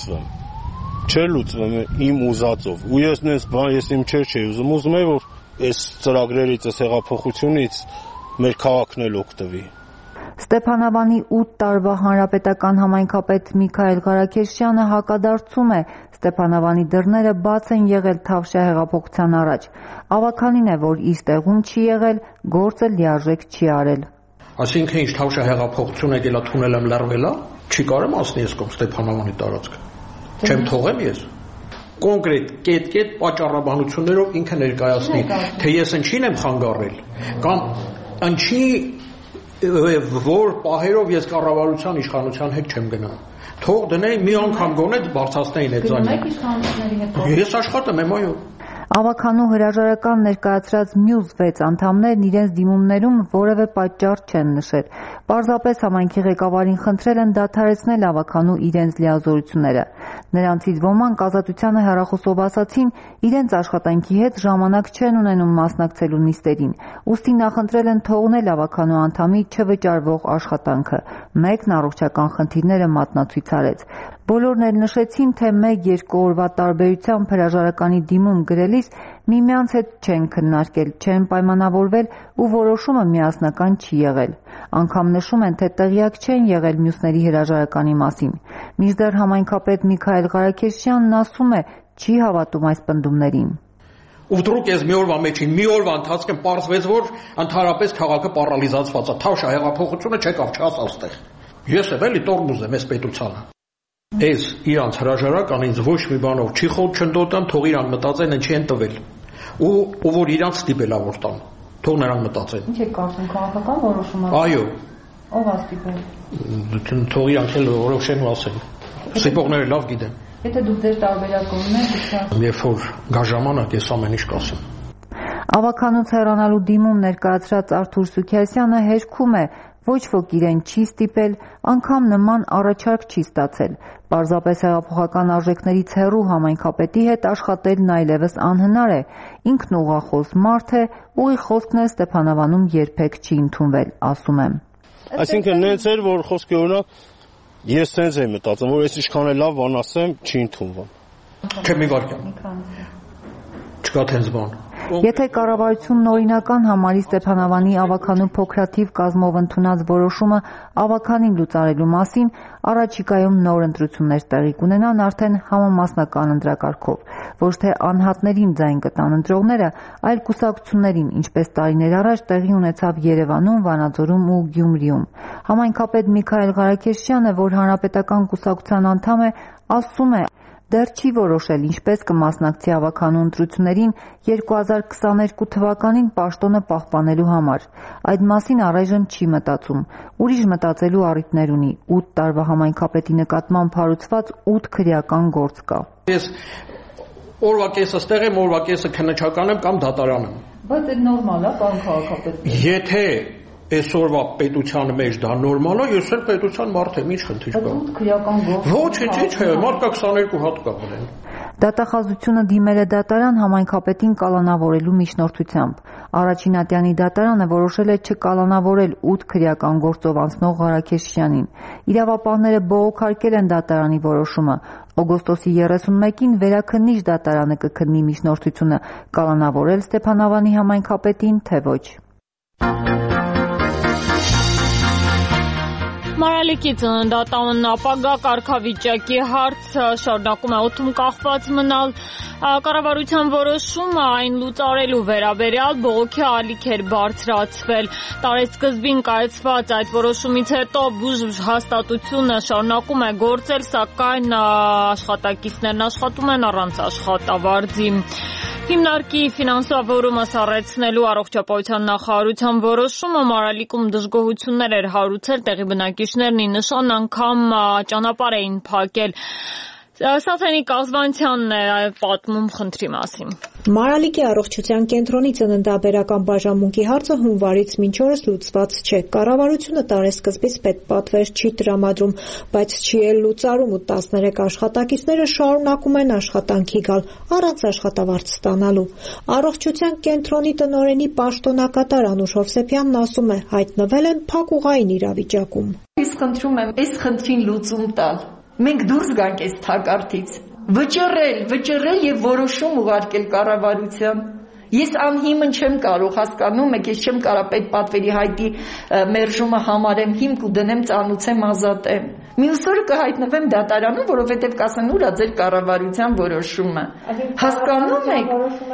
Speaker 12: չէր լուծվում իմ ուզածով։ Ու ես նենց բան ես իմ չէի ուզում, ուզում եմ որ այս ծրագրերից, այս հեղափոխությունից մեր քաղաքն էլ օգտվի։
Speaker 11: Ստեփանավանի 8 տարվա հանրապետական համայնքապետ Միքայել Ղարաքեշյանը հակադարձում է, Ստեփանավանի դռները բաց են եղել Թավշյա հեղափոխության առաջ։ Ավագանին է, որ իր տեղում չի եղել, գործը լիարժեք չի արել։
Speaker 13: Այսինքն ինչ Թավշյա հեղափոխությունը եկելա թունել եմ լարվելա, չի կարեմ ասնի ես կողմ Ստեփանավանի տարածքը։ Չեմ թողեմ ես։ Կոնկրետ կետ պատճառաբանություններով ինքը ներկայացնի, թե ես ինչին եմ խանգարել, կամ ինչի որ պահերով ես կառավարության իշխանության հետ չեմ գնա։ Թող դնեի մի անգամ գոնե բարձրացնեին այդ ձայնը։ Ես աշխատում եմ, այո։
Speaker 11: Ավագանու հրաժարական ներկայացրած մյուս 6 անդամներն իրենց դիմումներում որևէ պատճառ չեն նշել։ Պարզապես համայնքի ղեկավարին խնդրել են դադարեցնել ավագանու իրենց լիազորությունները։ Նրանցից ոմանք Ազատությանը հեռախոսով ասացին, իրենց աշխատանքի հետ ժամանակ չեն ունենում մասնակցելու նիստերին, ուստի նախընտրել են թողնել ավագանու անդամի չվճարվող աշխատանքը։ Մեկն առողջական խնդիրները մատնացույց արեց։ Բոլորն էլ նշեցին, թե 1-2 օրվա տարբերությամբ հրաժարականի դիմում գրելիս միմյանց հետ չեն քննարկել, չեն պայմանավորվել ու որոշումը միասնական չի եղել։ Անգամ նշում են, թե տեղյակ չեն եղել մյուսների հրաժարականի մասին։ Մինչդեռ համայնքապետ Միքայել Ղարաքեշյանն ասում է, չի հավատում այս պնդումներին։
Speaker 13: Ու դրուկ ես մի օրվա մեջին, մի օրվա ընթացքում պարզվեց, որ ընդհանրապես քաղաքը պարալիզացված է։ Թավշյա հեղափոխությունը չեկավ չասալ ստեղ։ Ես էլ տորմուզ եմ այս պետությանը։ Այս իրանց հրաժարական ինձ ոչ մի բանով չի խոտ չնդոտան, թող իրան մտածեն ինչի են տվել։ Ու որ իրանց ստիպելա որ տան։ Թող նրանք մտածեն։
Speaker 11: Ինչ է կարծում քաղաքական որոշումը։
Speaker 13: Այո։
Speaker 11: Ով է ստիպել։
Speaker 13: Թող իրանք էլ որոշեն ու ասեն։ Ստիպողները լավ գիտեն։
Speaker 11: Եթե դուք ձեր տարբերակում ունեք,
Speaker 13: երբ որ գա ժամանակ, ես ամեն ինչ կասեմ։
Speaker 11: Ավագանուց հեռանալու դիմում ներկայացրած Արթուր Սուքիասյանը հերքում է, ոչ ոք իրեն չի ստիպել, անգամ նման առաջարկ չի ստացել։ Պարզապես հեղափոխական արժեքներից հեռու համայնքապետի հետ աշխատելն այլևս անհնար է։ Ինքն ուղղախոս մարդ է, ուղի խոսքն է Ստեփանավանում երբեք չի ընդունվել, ասում եմ։
Speaker 12: Այսինքն նենց էր, որ խոսքի օրինակ Ես sense եմ մտածում, որ ես ինչքան էլ լավ բան ասեմ, չի ընդունվում։
Speaker 13: Չէ, մի վարքյան։ Չկա տենց բան։
Speaker 11: Եթե կառավարությունն օրինական համարի Ստեփանավանի ավականու փոքրաթիվ կազմով ընդունած որոշումը ավականին լուծարելու մասին, առաջիկայում նոր ընտրություններ տեղի կունենան արդեն համամասնական ընտրակարգով, ոչ թե անհատներին ձայն կտան ընտրողները, այլ կուսակցություններին, ինչպես տարիներ առաջ տեղի ունեցավ Երևանում, Վանաձորում ու Գյումրիում։ Համայնքապետ Միքայել Ղարաքեշյանը, որ հանրապետական կուսակցության անդամ է, ասում է, դեռ չի որոշել ինչպես կմասնակցի ավականու ընտրություններին 2022 թվականին պաշտոնը պահպանելու համար։ Այդ մասին առայժմ չի մտածում։ Ուրիշ մտածելու առիթներ ունի։ 8 տարվա համայնքապետի նկատմամբ հարուցված 8 քրեական գործ կա։
Speaker 13: Ես օրվա կեսը ստեղ եմ, օրվա կեսը քննչական եմ կամ դատարան եմ։
Speaker 11: Բայց այդ նորմալ է, պարոն քաղաքապետ։
Speaker 13: Եթե այսօրվա պետության մեջ դա նորմալ է, ես էլ պետության մարդ եմ, ինչ խնդիր կա։
Speaker 11: Քրեական գործ։
Speaker 13: Ոչ, մարդկա 22 հատ կա բերեն։
Speaker 11: Դատախազությունը դիմել է դատարան համայնքապետին կալանավորելու միջնորդությամբ։ Առաջին ատյանի դատարանը որոշել է չկալանավորել 8 քրեական գործով անցնող Ղարաքեշյանին։ Իրավապահները բողոքարկել են դատարանի որոշումը։ Օգոստոսի 31-ին վերաքննիչ դատարանը կքննի միջնորդությունը կալանավորել Ստեփանավանի համայնքապետին, թե ոչ։
Speaker 1: Մարալիկի ծննդատանն ապագա կարգավիճակի հարց շարունակում է օդում կախված մնալ։ Կառավարության որոշումը այն լուծարելու վերաբերյալ բողոքի ալիք էր բարձրացվել։ Տարեսկզբին կայացված այդ որոշումից հետո բուժ հաստատությունը շարունակում է գործել, սակայն աշխատակիցներն աշխատում են առանց աշխատավարձի։ Հիմնարկի ֆինանսավորումը սառեցնելու առողջապահության նախարարության որոշումը Մարալիկում դժգոհություններ էր հարուցել, տեղի բնակիչներն ի նշան անգամ ճանապարհ էին փակել։ Սաթենիկ Ազվանցյանն է պատմում խնդրի մասին։
Speaker 14: Մարալիկի առողջության կենտրոնի ծննդաբերական բաժանմունքի հարցը հունվարից մինչ օրս լուծված չէ։ Կառավարությունը տարեսկզբից պետպատվեր չի տրամադրում, բայց չի էլ լուծարում ու 13 աշխատակիցները շարունակում են աշխատանքի գալ առանց աշխատավարձ ստանալու։ Առողջության կենտրոնի տնօրենի պաշտոնակատար Անուշ Հովսեփյանն ասում է, հայտնվել են փակուղային իրավիճակում։
Speaker 9: Իսկ խնդրում եմ այս խնդրին լուծում տալ։ Մենք դուրս գանք այս թակարդից, վճռել եւ որոշում ուղարկել կառավարության։ Ես անհիմն չեմ կարող, հասկանում եք, ես չեմ կարող պետպատվերի հայտի մերժումը համարեմ հիմք ու դնեմ ծանուցեմ ազատեմ։ Մյուս օրը կհայտնվեմ դատարանում, որովհետեւ կասեն ուր է ձեր կառավարության որոշումը։ Հասկանում եք։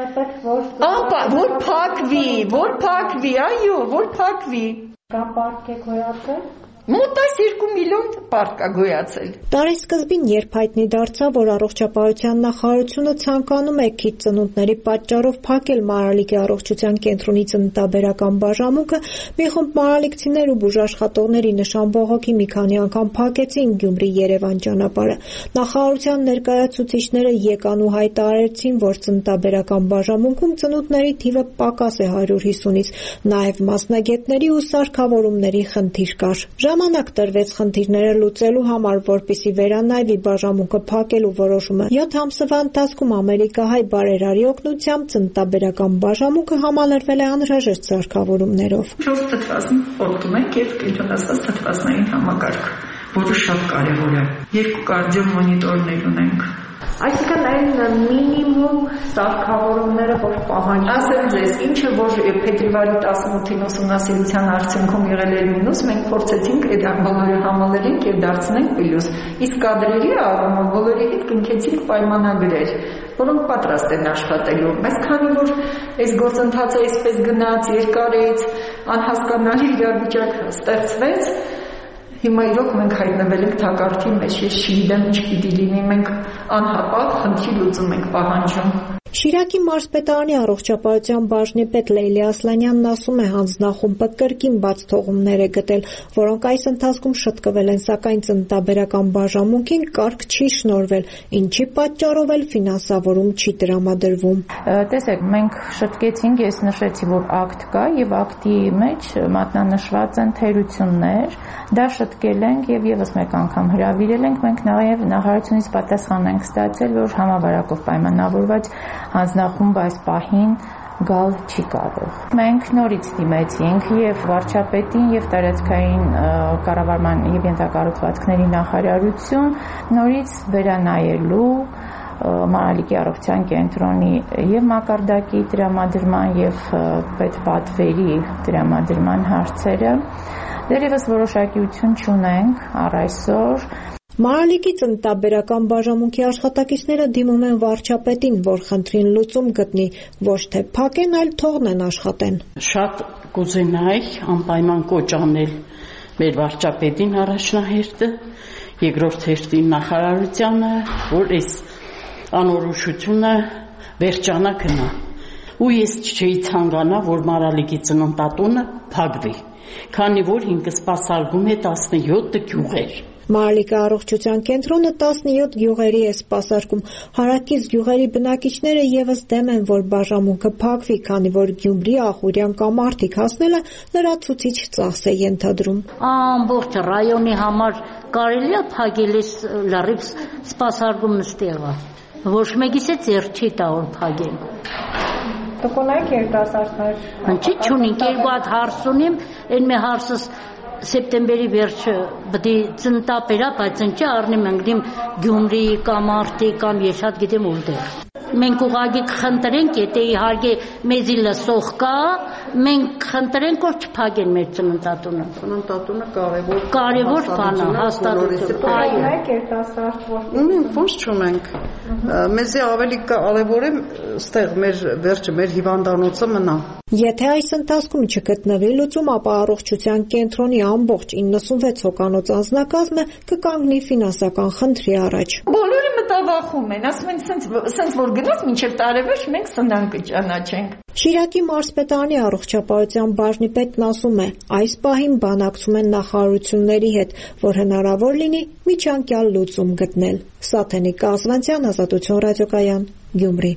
Speaker 9: Որ փակվի, այո, որ փակվի։
Speaker 14: Կա պարտք եք հոյացել։
Speaker 9: Մոտայս 2 միլիոն պարկ է գոյացել։
Speaker 14: Տարեսկզբին երբ հայտնի դարձավ, որ առողջապահության նախարարությունը ցանկանում է քիչ ծնունդների պատճառով փակել Մարալիկի առողջության կենտրոնի ծննդաբերական բաժանմունքը, մի խումբ մարալիկցիներ ու բուժաշխատողների նշան բողոքի մի քանի անգամ փակեցին Գյումրի-Երևան ճանապարհը։ Նախարարության ներկայացուցիչները եկան ու հայտարարեցին, որ ծննդաբերական բաժանմունքում ծնունդների թիվը պակաս է 150-ից, նաև մասնագետների ու սարքավորումների խնդիր կար։ Ժամանակ տրվեց խնդիրները լուծելու համար, որպեսզի վերանայվի բաժանմունքը փակելու որոշումը։ 7 ամսվա ընթացքում ամերիկահայ բարերարի օգնությամբ ծննդաբերական բաժանմունքը համալրվել է անհրաժեշտ սարքավորումներով։
Speaker 15: 4 թթվասն խորտում ենք եւ կենտրոնացված թթվասնային համակարգ, որը շատ կարեւոր է։ 2 կարդիո մոնիտորներ ունենք։
Speaker 14: Այսինքն այն մինիմում սարքավորումները, որ պահանջվում են։
Speaker 15: Ասեմ ձեզ, ինչը որ փետրվարի 18-ին ուսումնասիրության արդյունքում եղել էր մինուս, մենք փորձեցինք այդ բոլորը համալրենք եւ դարձնենք պլյուս։ Իսկ կադրերի առումով բոլորի հետ կնքեցինք պայմանագրեր, որոնք պատրաստ են աշխատելու։ Բայց քանի որ այս գործընթացը այսպես գնաց, երկարեց, անհասկանալի իրավիճակ ստեղծվեց, հիմա իրոք մենք հայտնվել ենք թակարդի մեջ, ես չգիտեմ ինչ պիտի լինի, մենք անհապաղ խնդրի լուծում ենք պահանջում։
Speaker 14: Շիրակի մարզպետարանի առողջապահության բաժնի պետ Լեյլի Ասլանյանն ասում է, հանձնախումբը կրկին բաց թողումներ է գտել, որոնք այս ընթացքում շտկվել են, սակայն ծննդաբերական բաժանմունքին կարգ չի շնորհվել, ինչի պատճառով էլ ֆինանսավորում չի տրամադրվում։
Speaker 16: Տեսեք, մենք շտկեցինք, ես նշեցի, որ ակտ կա եւ ակտի մեջ մատնանշված են թերություններ, դա շտկել ենք եւ եւս մեկ անգամ հրավիրել ենք, մենք նաեւ նախարարությունից պատասխան ենք ստացել, որ համավարակով պայմանավորված հանձնախումբը այս պահին գալ չի կարող։ Մենք նորից դիմեցինք եւ վարչապետին եւ տարածքային կառավարման եւ ենթակառուցվածքների նախարարություն նորից վերանայելու Մարալիկի առողջության կենտրոնի եւ մակարդակի տրամադրման եւ պետպատվերի տրամադրման հարցերը դեռևս որոշակիություն չունենք առ այսօր։
Speaker 14: Մարալիկի ծննդաբերական բաժանմունքի աշխատակիցները դիմում են վարչապետին, որ խնդրին լուծում գտնի, ոչ թե փակեն, այլ թողնեն աշխատեն։
Speaker 17: Շատ կուզենայի անպայման կոչ անել մեր վարչապետին առաջնահերթը, երկրորդ հերթին նախարարությանը, որ այս անորոշությունը վերջանա գնա։ Ու ես չէի ցանկանա, որ Մարալիկի ծննդատունը փակվի, քանի որ ինքը սպասարկում է 17 գյուղեր։
Speaker 14: Մարալիկի առողջության կենտրոնը 17 գյուղերի է սպասարկում։ Հարակից գյուղերի բնակիչները եւս դեմ են, որ բաժանմունքը փակվի, քանի որ Գյումրի, Ախուրյան կամ Արտիկ հասնելը լրացուցիչ ծախս է ենթադրում։
Speaker 18: Ամբողջ ռայոնի համար կարելի է փակել լրիվ սպասարկումն ստեղա։ Ոչ մեկիս է ձեռ չի տա որ փակեն։
Speaker 15: Դուք ունեք երիտասարդներ։
Speaker 18: Ինչի՞ չունենք, երկու հատ հարց ունիմ, այն մի հարցս սեպտեմբերի վերջը բդի ծնտապերա, բայց ինչի առնիմ ընկնիմ Գյումրի կամ Արտի կամ ես շատ գիտեմ որտեղ։ Մենք ուղղակի կխնդրենք, եթե իհարկե մեզի լսող կա, մենք խնդրենք, որ չփակեն մեր ծննդատունը։
Speaker 17: Ծննդատունը
Speaker 18: կարևոր բան է, հաստատություն։
Speaker 15: Այո, երիտասարդ
Speaker 17: ունենք, ոնց չունենք։ Մեզի ավելի կարևոր է ստեղ մեր վերջը, մեր հիվանդանոցը մնա։
Speaker 14: Եթե այս ընթացքում չգտնվի լուծում, ապա առողջության կենտրոնի ամբողջ 96 հոգանոց անձնակազմը կկանգնի ֆինանսական խնդրի առաջ։
Speaker 15: Բոլորը մտավախում են, ասում են, սենց որ գնաց մինչև տարեվերջ մենք սնանկ կճանաչենք։
Speaker 14: Շիրակի մարզպետարանի առողջապահության բաժնի պետն ասում է, այս պահին բանակցում են նախարարությունների հետ, որ հնարավոր լինի միջանկյալ լուծում գտնել։ Սաթենիկ Կազվանցյան, Ազատություն ռադիոկայան, Գյումրի։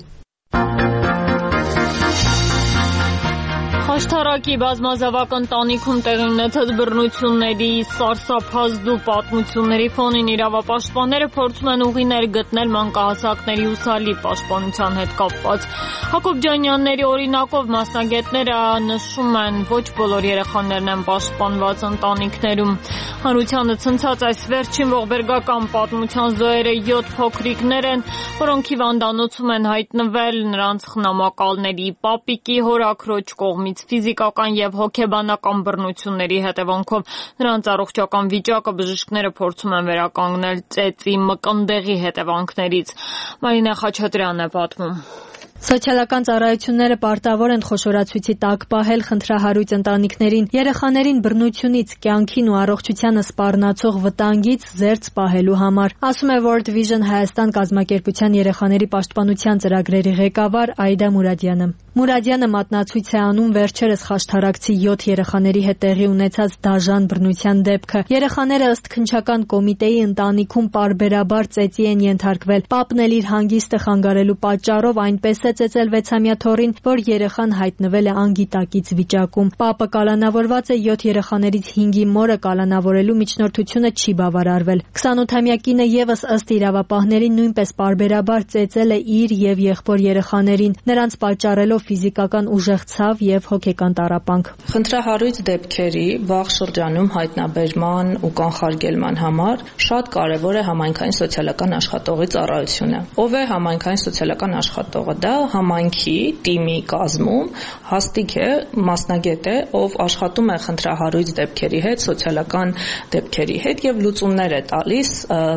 Speaker 1: Աշտարակի բազմազավակ ընտանիքում տեղի ունեցած բռնությունների սարսափազդու պատմությունների ֆոնին իրավապաշտպանները փորձում են ուղիներ գտնել մանկահասակների հուսալի պաշտպանության հետ կապված։ Հակոբ Ջանյանների օրինակով մասնագետները նշում են, ոչ բոլոր երեխաներն են պաշտպանված ընտանիքներում։ Հանրությանը ցնցած այս վերջին ողբերգական պատմության զոհերը 7 փոքրիկներ են, որոնք հիվանդանոցում են հայտնվել նրանց խնամակալների, պապիկի, հորաքրոջ կողմից ֆիզիկական եւ հոգեբանական բռնությունների հետևանքով նրանց առողջական վիճակը բժիշկները փորձում են վերականգնել ծեծի մկնդեղի հետևանքներից։ Մարինա Խաչատրյանն է պատմում։
Speaker 19: Սոցիալական ծառայությունները պարտավոր են խոշորացույցի տակ պահել խնդրահարույց ընտանիքներին, երեխաներին բռնությունից, կյանքին ու առողջությանը սպառնացող վտանգից զերծ պահելու համար, ասում է World Vision Հայաստան կազմակերպության երեխաների պաշտպանության ծրագրերի ղեկավար Այդա Մուրադյանը։ Մուրադյանը մատնացույց է անում վերջերս Խաշթարակցի 7 երեխաների հետ տեղի ունեցած դաժան բռնության դեպքը։ Երեխաները ըստ քննչական կոմիտեի ընտանիքում պարբերաբար ծեծի են ենթարկվել։ Պապն էլ իր հանգիստը խանգարելու պատճառով այնպես է ծեծել 6-ամյա թոռին, որ երեխան հայտնվել է անգիտակից վիճակում։ Պապը կալանավորված է, 7 երեխաներից 5-ի մորը կալանավորելու միջնորդությունը չի բավարարվել։ 28-ամյա կինը եւս ըստ իրավապահների նույնպես պարբերաբար ծեծել է իր եւ եղբոր երեխաներին, նրանց պատճառելով ֆիզիկական ուժեղ ցավ եւ հոգեկան տառապանք։
Speaker 20: Խնդրահարույց դեպքերի վաղ շրջանում հայտնաբերման ու կանխարգելման համար շատ կարևոր է համայնքային սոցիալական աշխատողի ծառայությունը։ Ով է համայնքային սոցիալական աշխատողը։ Դա համայնքի թիմի կազմում հաստիկ է, մասնագետ է, ով աշխատում է խնդրահարույց դեպքերի հետ, սոցիալական դեպքերի հետ եւ լուծումներ է տալիս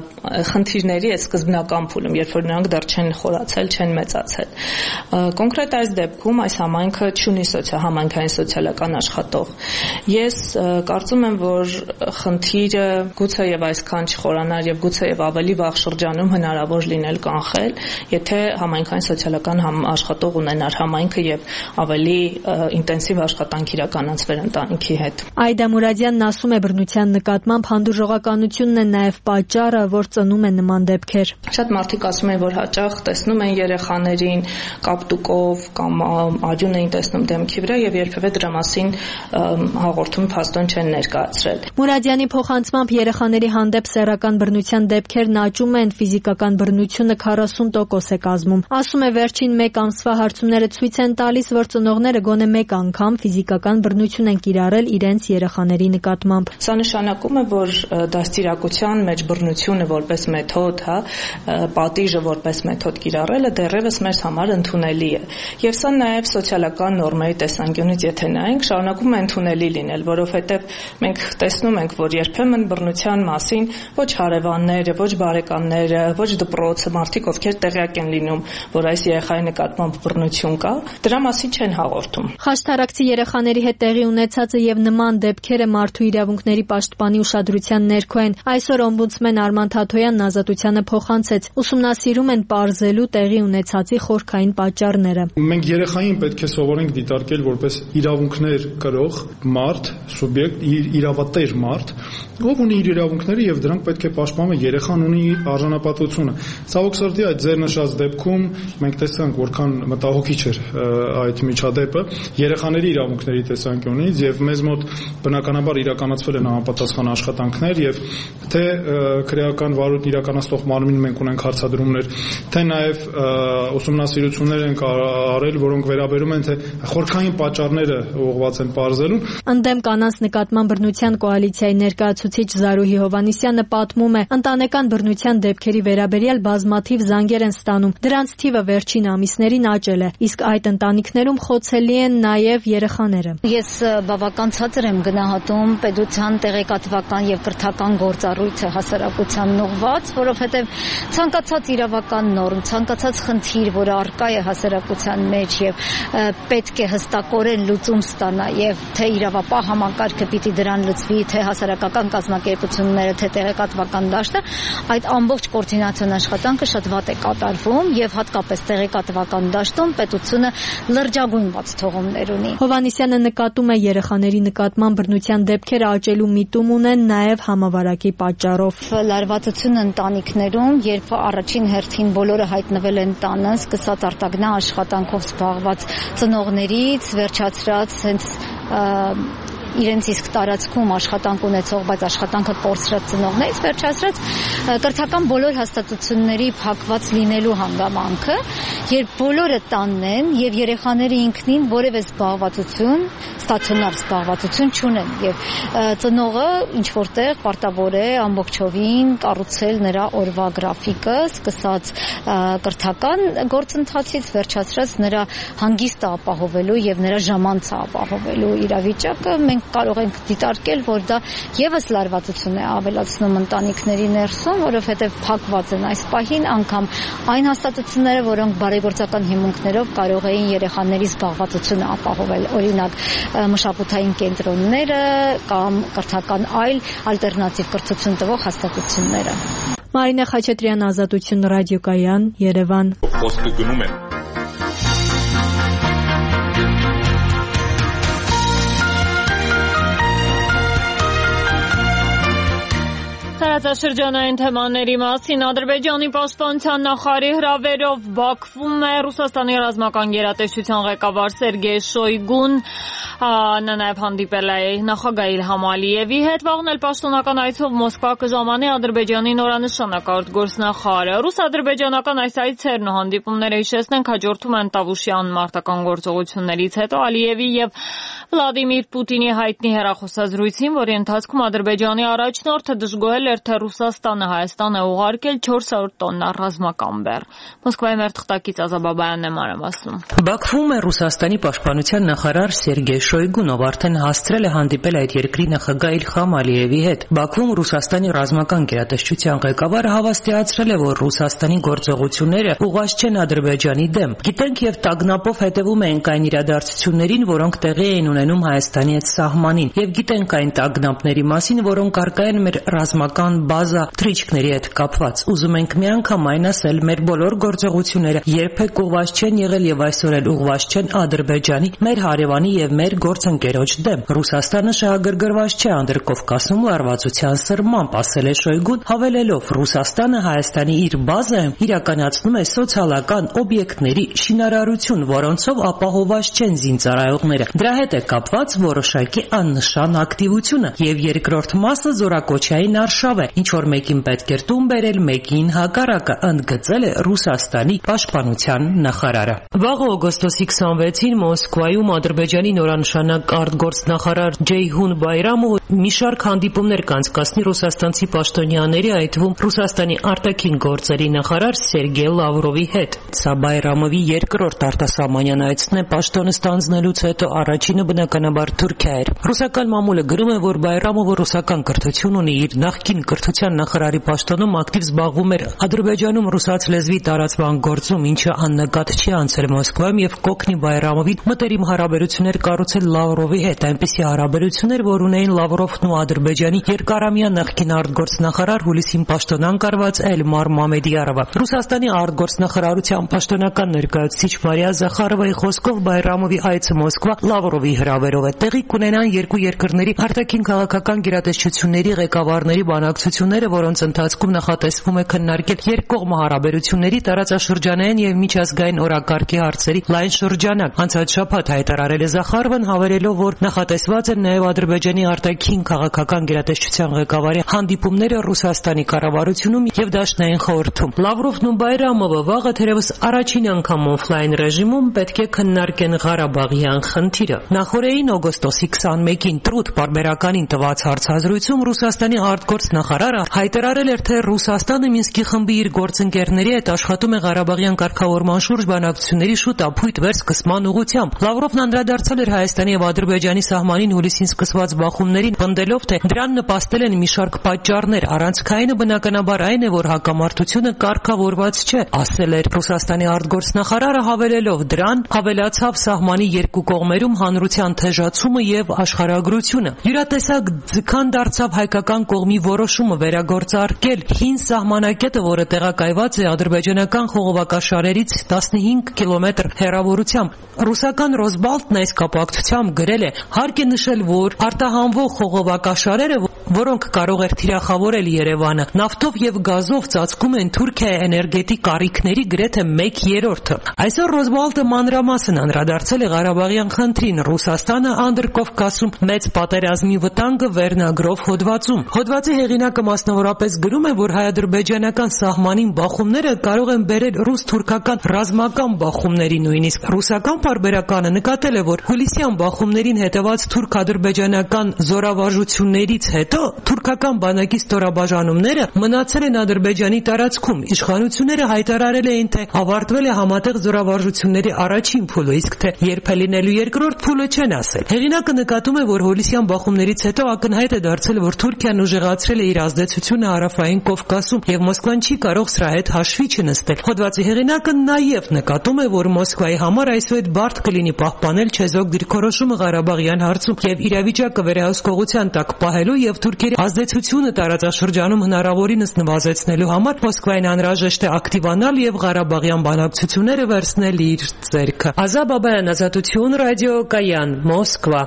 Speaker 20: խնդիրների այդ սկզբնական փուլում, երբ որ նրանք դեռ չեն խորացել, չեն մեծացել։ Կոնկրետ այս դեպքում այս համայնքը չունի համայնքային սոցիալական աշխատող։ Ես կարծում եմ, որ խնդիրը գուցե եւ այսքան չխորանար եւ գուցե եւ ավելի վաղ շրջանում հնարավոր լինել կանխել, եթե համայնքային սոցիալական աշխատող ունենար համայնքը եւ ավելի ինտենսիվ աշխատանք իրականացվեր ընտանիքի հետ։
Speaker 19: Այդա Մուրադյանն ասում է, բռնության նկատմամբ հանդուրժողականությունն է նաեւ պատճառը, որ ծնում են նման դեպքեր։
Speaker 20: Շատ մարդիկ ասում են, որ հաճախ տեսնում են երեխաներին կապտուկով կամ արյուն էին տեսնում դեմքի վրա եւ երբեւե դրա մասին հաղորդում փաստորեն չեն ներկայացրել։
Speaker 19: Մուրադյանի փոխանցմամբ երեխաների հանդեպ սեռական բռնության դեպքերն աճում են, ֆիզիկական բռնությունը 40% է կազմում։ Ասում է, վերջին մեկ ամսվա հարցումները ցույց են տալիս, որ ծնողները գոնե մեկ անգամ ֆիզիկական բռնություն են կիրառել իրենց երեխաների նկատմամբ։
Speaker 20: Սա նշանակում է, որ դաստիարակության մեջ բռնությունը որպես մեթոդ, պատիժը որպես մեթոդ կիրառելը դեռևս մեզ համար ընդունելի է։ Եվ սա նաև սոցիալական նորմերի տեսանկյունից եթե նայենք, շարունակում է ընդունելի լինել, որովհետև մենք տեսնում ենք, որ երբեմն բռնության մասին ոչ հարևանները, ոչ բարեկամները, ոչ դպրոցը, մարդիկ ովքեր տեղյակ են լինում, որ այս երեխայի նկատմամբ բռնություն կա, դրա մասին չեն հաղորդում։
Speaker 19: Խաշտարակցի երեխաների հետ տեղի ունեցածը եւ նման դեպքերը մարդու իրավունքների պաշտպանի ուշադրության ներքո են։ Այսօր օմբուդսմեն Արման Թաթոյանն Ազատությանը փոխանցեց, ուսումնասիրում են պարզելու տեղի ունեցածի խորքային պատճառները։
Speaker 7: Մենք երեխային պետք է սովորենք դիտարկել որպես իրավունքներ կրող մարդ, սուբյեկտ, իրավատեր մարդ, ով ունի իր իրավունքները եւ դրանք պետք է պաշտպանվեն։ Երեխան ունի արժանապատվությունը։ Ցավոք սրտի այդ ձեր նշած դեպքում մենք տեսանք որքան մտահոգիչ էր այդ միջադեպը երեխաների իրավունքների տեսանկյունից եւ մեզ մոտ բնականաբար իրականացվել են համապատասխան աշխատանքներ եւ թե քրեական վարույթ իրականացնող մարմին մենք ունենք հարցադրումներ, թե նաեւ ուսումնասիրություններ ենք արել, որոնք վերաբերում են թե խորքային պատճառները ուղղված են պարզելուն։
Speaker 19: Ընդդեմ կանանց նկատմամբ բռնության կոալիցիայի ներկայացուցիչ Զարուհի Հովհաննիսյանը պատմում է, ընտանեկան բռնության դեպքերի վերաբերյալ բազմաթիվ զանգեր են ստանում։ Դրանց թիվը վերջին ամիսներին աճել է, իսկ այդ ընտանիքներում խոցելի են նաև երեխաները։
Speaker 18: Ես բավական ցածր եմ գնահատում պետության տեղեկատվական եւ կրթական գործառույթը հասարակությանն ուղղված, որովհետեւ ցանկացած իրավական նորմ, ցանկացած խնդիր, որը առկա է հասարակության մեջ եւ պետք է հստակորեն լուծում ստանա եւ թե իրավապահ համակարգը պիտի դրան լծվի, թե հասարակական կազմակերպությունները, թե տեղեկատվական դաշտը, այդ ամբողջ կոորդինացիոն աշխատանքը շատ վատ է կատարվում եւ հատկապես տեղեկատվական դաշտում պետությունը լրջագույն բաց թողումներ ունի։
Speaker 19: Հովհաննիսյանը նկատում է երեխաների նկատմամբ բռնության դեպքերը աճելու միտում ունեն նաև համավարակի պատճառով։
Speaker 18: Լարվածությունը ընտանիքներում, երբ առաջին հերթին բոլորը հայտնվել են տանը, սկսած արտագնա աշխատանքով զբաղված ծնողներից, վերջացրած հենց իրենց իսկ տարածքում աշխատանք ունեցող, բայց աշխատանքը կորցրած ծնողներից վերջացրած կրթական բոլոր հաստատությունների փակված լինելու հանգամանքը, երբ բոլորը տանն են եւ երեխաները ինքնին որևէ զբաղվածություն, ստացիոնար զբաղվածություն չունեն եւ ծնողը ինչ որտեղ պարտավոր է ամբողջովին կառուցել նրա օրվա գրաֆիկը, սկսած կրթական գործընթացից վերջացրած նրա հանգիստը ապահովելու եւ նրա ժամանցը ապահովելու իրավիճակը մենք կարող ենք դիտարկել, որ դա եւս լարվածություն է ավելացնում ընտանիքների ներսում, որովհետեւ փակված են այս պահին անգամ այն հաստատությունները, որոնք բարեգործական հիմունքներով կարող էին երեխաների զբաղվածությունը ապահովել, օրինակ մշակութային կենտրոնները կամ կրթական այլ ալտերնատիվ կրթություն տվող հաստատությունները։
Speaker 19: Մարինե Խաչատրյան, Ազատություն ռադիոկայան, Երևան։
Speaker 21: Խոսքը գնում է
Speaker 1: Տարածաշրջանային թեմաների մասին Ադրբեջանի պաշտպանության նախարարի հրավերով Բաքվում է Ռուսաստանի ռազմական գերատեսչության ղեկավար Սերգեյ Շոյգուն, նա նաև հանդիպել է նախագահ Իլհամ Ալիևի հետ, վաղն էլ պաշտոնական այցով Մոսկվա կժամանի Ադրբեջանի նորանշանակ արտգործնախարարը։ Ռուս-ադրբեջանական այս այցերն ու հանդիպումները հիշեցնենք հաջորդում են Տավուշյան մարտական գործողություններից հետո Ալիևի եւ Վլադիմիր Պուտինի հայտնի հեռախոսազրույցին, որի ընթացքում Ադրբեջանի առաջնորդը դժգոհել էր, թե Ռուսաստանը Հայաստան է ուղարկել 400 տոննա ռազմական բեռ։ Մոսկվայի մեր թղթակից Ազաբաբայանն է մանրամասնում։
Speaker 22: Բաքվում է Ռուսաստանի պաշտպանության նախարար Սերգեյ Շոյգուն, ով արդեն հասցրել է հանդիպել այդ երկրի նախագահ Իլհամ Ալիևի հետ։ Բաքվում Ռուսաստանի ռազմական գերատեսչության ղեկավարը հավաստիացրել է, որ Ռուսաստանի գործողությունները ուղղված չեն Ադրբեջանի դեմ։ Գիտենք եւ տագնապով հետևում ենք այն իրադարձություններին, որոնք տեղի էին ունենում Հայաստանի հետ սահմանին, եւ գիտենք այն տագնապների մասին, որոնք առկա են մեր ռազմական բազա թռիչքների հետ կապված։ Ուզում ենք միանգամայն ասել, մեր բոլոր գործողությունները երբեք ուղղված չեն եղել եւ այսօր էլ ուղղված չեն Ադրբեջանի, մեր հարևանի եւ մեր գործընկերոջ դեմ։ Ռուսաստանը շահագրգռված չէ Անդրկովկասում լարվածության սրմամբ, ասել է Շոյգուն, հավելելով, Ռուսաստանը Հայաստանի իր բազայում իրականացնում է սոցիալական օբյեկտների շինարարություն, որոնցով ապահովված չեն զինծառայողները։ Դրա հետ է կապված որոշակի աննշան ակտիվությունը եւ երկրորդ մասը զորակոչային արշավ է, Ինչ որ մեկին պետք էր տուն բերել, մեկին հակառակը, ընդգծել է Ռուսաստանի պաշտպանության նախարարը։ Վաղ օգոստոսի 26-ին Մոսկվայում Ադրբեջանի նորանշանակ արտգործնախարար Ջեյհուն Բայրամովը մի շարք հանդիպումներ կանցկացնի ռուսաստանցի պաշտոնյաների, այդ թվում Ռուսաստանի արտաքին գործերի նախարար Սերգեյ Լավրովի հետ։ Սա Բայրամովի երկրորդ արտասահմանյան այցն է պաշտոնը ստանձնելուց հետո, առաջինը բնականաբար Թուրքիա էր։ Ռուսական մամուլը գրում է, որ Բայրամովը ռուսական կրթություն ունի, իր նախկին կրթության նախարարի պաշտոնում ակտիվ զբաղվում էր Ադրբեջանում ռուսաց լեզվի տարածման գործում, ինչը աննկատ չի անցել Մոսկվայում եւ կօգնի Բայրամովին մտերիմ հարաբերություններ կառուցել Լավրովի հետ, այնպիսի հարաբերություններ, որ ունեին Լավրովն ու Ադրբեջանի երկարամյա նախկին արտգործնախարար հուլիսին պաշտոնան կարված Էլմար Մամեդիարովը։ Ռուսաստանի արտգործնախարարության պաշտոնական ներկայացուցիչ Մարիա Զախարովայի խոսքով Բայրամովի այցը Մոսկվա Լավրովի հրավերով է տեղի կունենան երկու երկրների արտաքին քաղաքական գերատեսչությունների ղեկավարների բանակցությունները, որոնց ընթացքում նախատեսվում է քննարկել երկկողմ հարաբերությունների տարածաշրջանային եւ միջազգային օրակարգի հարցերի լայն շրջանակ։ Անցած շաբաթ հայտարարել է Զախարովն, հավելելով, որ նախատեսված են նաեւ Ադրբեջանի արտաքին քաղաքական գերատեսչության ղեկավարի հանդիպումները Ռուսաստանի կառավարությունում եւ Դաշնային խորհրդում։ Լավրովն ու Բայրամովը վաղը թերևս առաջին անգամ օֆլայն ռեժիմում պետք է քննարկեն Ղարաբաղյան խնդիրը։ Նախորդին օգոստոսի 21-ին Տրուդ պարբերականին տված հարցազրույցում Ռուսաստանի արտգործնախարարը հայտարարել էր, թե Ռուսաստանը Մինսկի խմբի իր գործընկերների հետ աշխատում է Ղարաբաղյան կարգավորման շուրջ բանակցությունների շուտ ապույտ վերսկսման ուղղությամբ։ Լավրովն անդրադարձել էր Հայաստանի եւ Ադրբեջանի սահմանին հուլիսին սկսված բախումներին, պնդելով, թե դրան նպաստել են մի շարք պատճառներ, առանցքայինը բնականաբար այն է, որ հակամարտությունը կարգավորված չէ, ասել էր Ռուսաստանի արտգործնախարարը, հավելելով, դրան հավելացավ սահմանի երկու կողմերում հանրության թեժացումը եւ աշխարհագրությունը։ Յուրատեսակ ձգան դարձավ հայկական կողմի որոշումը վերագործարկել հին սահմանակետը, որը տեղակայված է ադրբեջանական խողովակաշարերից 15 կիլոմետր հեռավորությամբ։ Ռուսական Ռոսբալտն այս կապակցությամբ գրել է. հարկ է նշել, որ արտահանվող խողովակաշարերը, որոնք կարող էր թիրախավորել Երևանը, նավթով եւ գազով ծածկում են Թուրքիայի էներգետիկ կարիքների գրեթե 1/3-ը։ Այսօր Ռոսբալտը մանրամասն անդրադարձել է Ղարաբաղյան խնդրին, Ռուսաստանը Անդրկովկասում մեծ պատերազմի վտանգը վերնագրով հոդվածում։ Հոդվածի հեղինակը մասնավորապես գրում է, որ հայ-ադրբեջանական սահմանին բախումները կարող են բերել ռուս-թուրքական ռազմական բախումների նույնիսկ։ Ռուսական պարբերականը նկատել է, որ հուլիսյան բախումներին հետևած թուրք-ադրբեջանական զորավարժություններից հետո թուրքական բանակի ստորաբաժանումները մնացել են Ադրբեջանի տարածքում։ Իշխանությունները հայտարարել էին, թե ավարտվել է համատեղ զորավարժությունների առաջին փուլը, իսկ թե երբ է լինելու երկրորդ փուլը չեն ասել։ Հեղինակը նկատում է, որ հուլիսյան բախումներից հետո ակնհայտ է դարձել, որ Թուրքիան ուժեղացրել է իր ազդեցությունը Հարավային Կովկասում եւ Մոսկվան չի կարող սրա հետ հաշվի չնստել։ Հոդվածի հեղինակը նաեւ նկատում է, որ Մոսկվայի համար այսուհետ բարդ կլինի պահպանել չեզոք դիրքորոշումը Ղարաբաղյան հարցում եւ իրավիճակը վերահսկողության տակ պահելու եւ թուրքերի ազդեցությունը տարածաշրջանում հնարավորինս նվազեցնելու համար Մոսկվային անհրաժեշտ է ակտիվանալ եւ Ղարաբաղյան բանակցությունները վերցնել իր ձեռքը։ Ազա Բաբայան, Ազատություն, ռադիոկայան, Մոսկվա։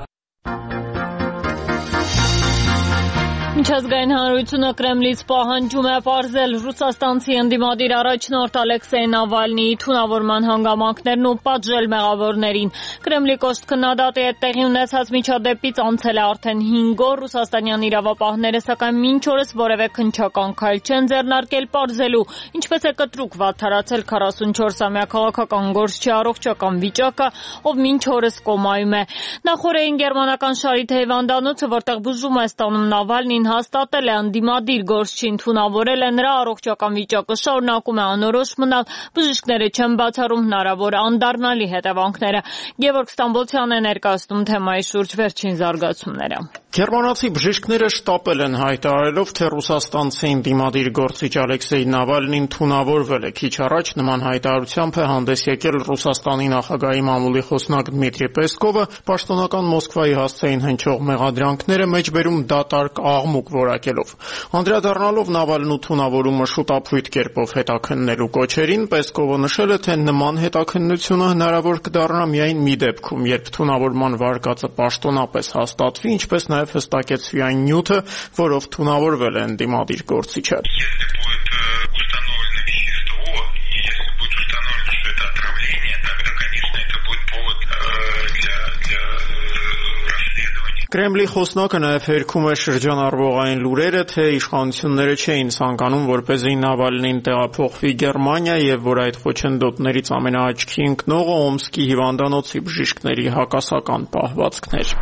Speaker 1: Միջազգային հանրությունը Կրեմլից պահանջում է պարզել ռուսաստանցի ընդդիմադիր առաջնորդ Ալեքսեյ Նավալնիի թունավորման հանգամանքներն ու պատժել մեղավորներին։ Կրեմլի կոշտ քննադատի հետ տեղի ունեցած միջադեպից անցել է արդեն 5 օր, ռուսաստանյան իրավապահները սակայն մինչ օրս որևէ քննչական քայլ չեն ձեռնարկել պարզելու, ինչպես է կտրուկ վատթարացել 44-ամյա քաղաքական գործչի առողջական վիճակը, ով մինչ օրս կոմայում է։ Նախորդին գերմանական Շարիթե հիվանդանոցը, որտեղ բուժում է ստանում Նավալնին, հաստատել է ընդդիմադիր գործչին թունավորել է, նրա առողջական վիճակը շարունակում է անորոշ մնալ, բժիշկները չեն բացառում հնարավոր անդառնալի հետևանքները։ Գևորգ Ստամբոլցյանն է ներկայացնում թեմայի շուրջ վերջին զարգացումները։
Speaker 2: Գերմանացի բժիշկները շտապել են հայտարարելով, թե ռուսաստանցի ընդդիմադիր գործիչ Ալեքսեյ Նավալնին թունավորվել է։ Քիչ առաջ նման հայտարարությամբ է հանդես եկել Ռուսաստանի նախագահի մամուլի խոսնակ Դմիտրի Պեսկովը, պաշտոնական Մոսկվայի հասցեին հնչող մեղադրանքները մեջբերում դատարկ աղմուկ որակելով։ Անդրադառնալով Նավալնու թունավորումը շուտապույտ կերպով հետաքննելու կոչերին, Պեսկովը նշել է, թե նման հետաքննությունը հնարավոր կդառնա միայն մի դեպքում, երբ թունավորման վարկածը պաշտոնապես հաստատվի, ինչպես նաև հստակեցվի այն նյութը, որով թունավորվել է ընդդիմադիր գործիչը։ Կրեմլի խոսնակը նաև հերքում է շրջանառվողային լուրերը, թե իշխանությունները չէին ցանկանում, որպեսզի Նավալնին տեղափոխվի Գերմանիա եւ որ այդ խոչընդոտներից ամենաաչքի ընկնողը Օմսկի հիվանդանոցի բժիշկների հակասական պահվածքն էր։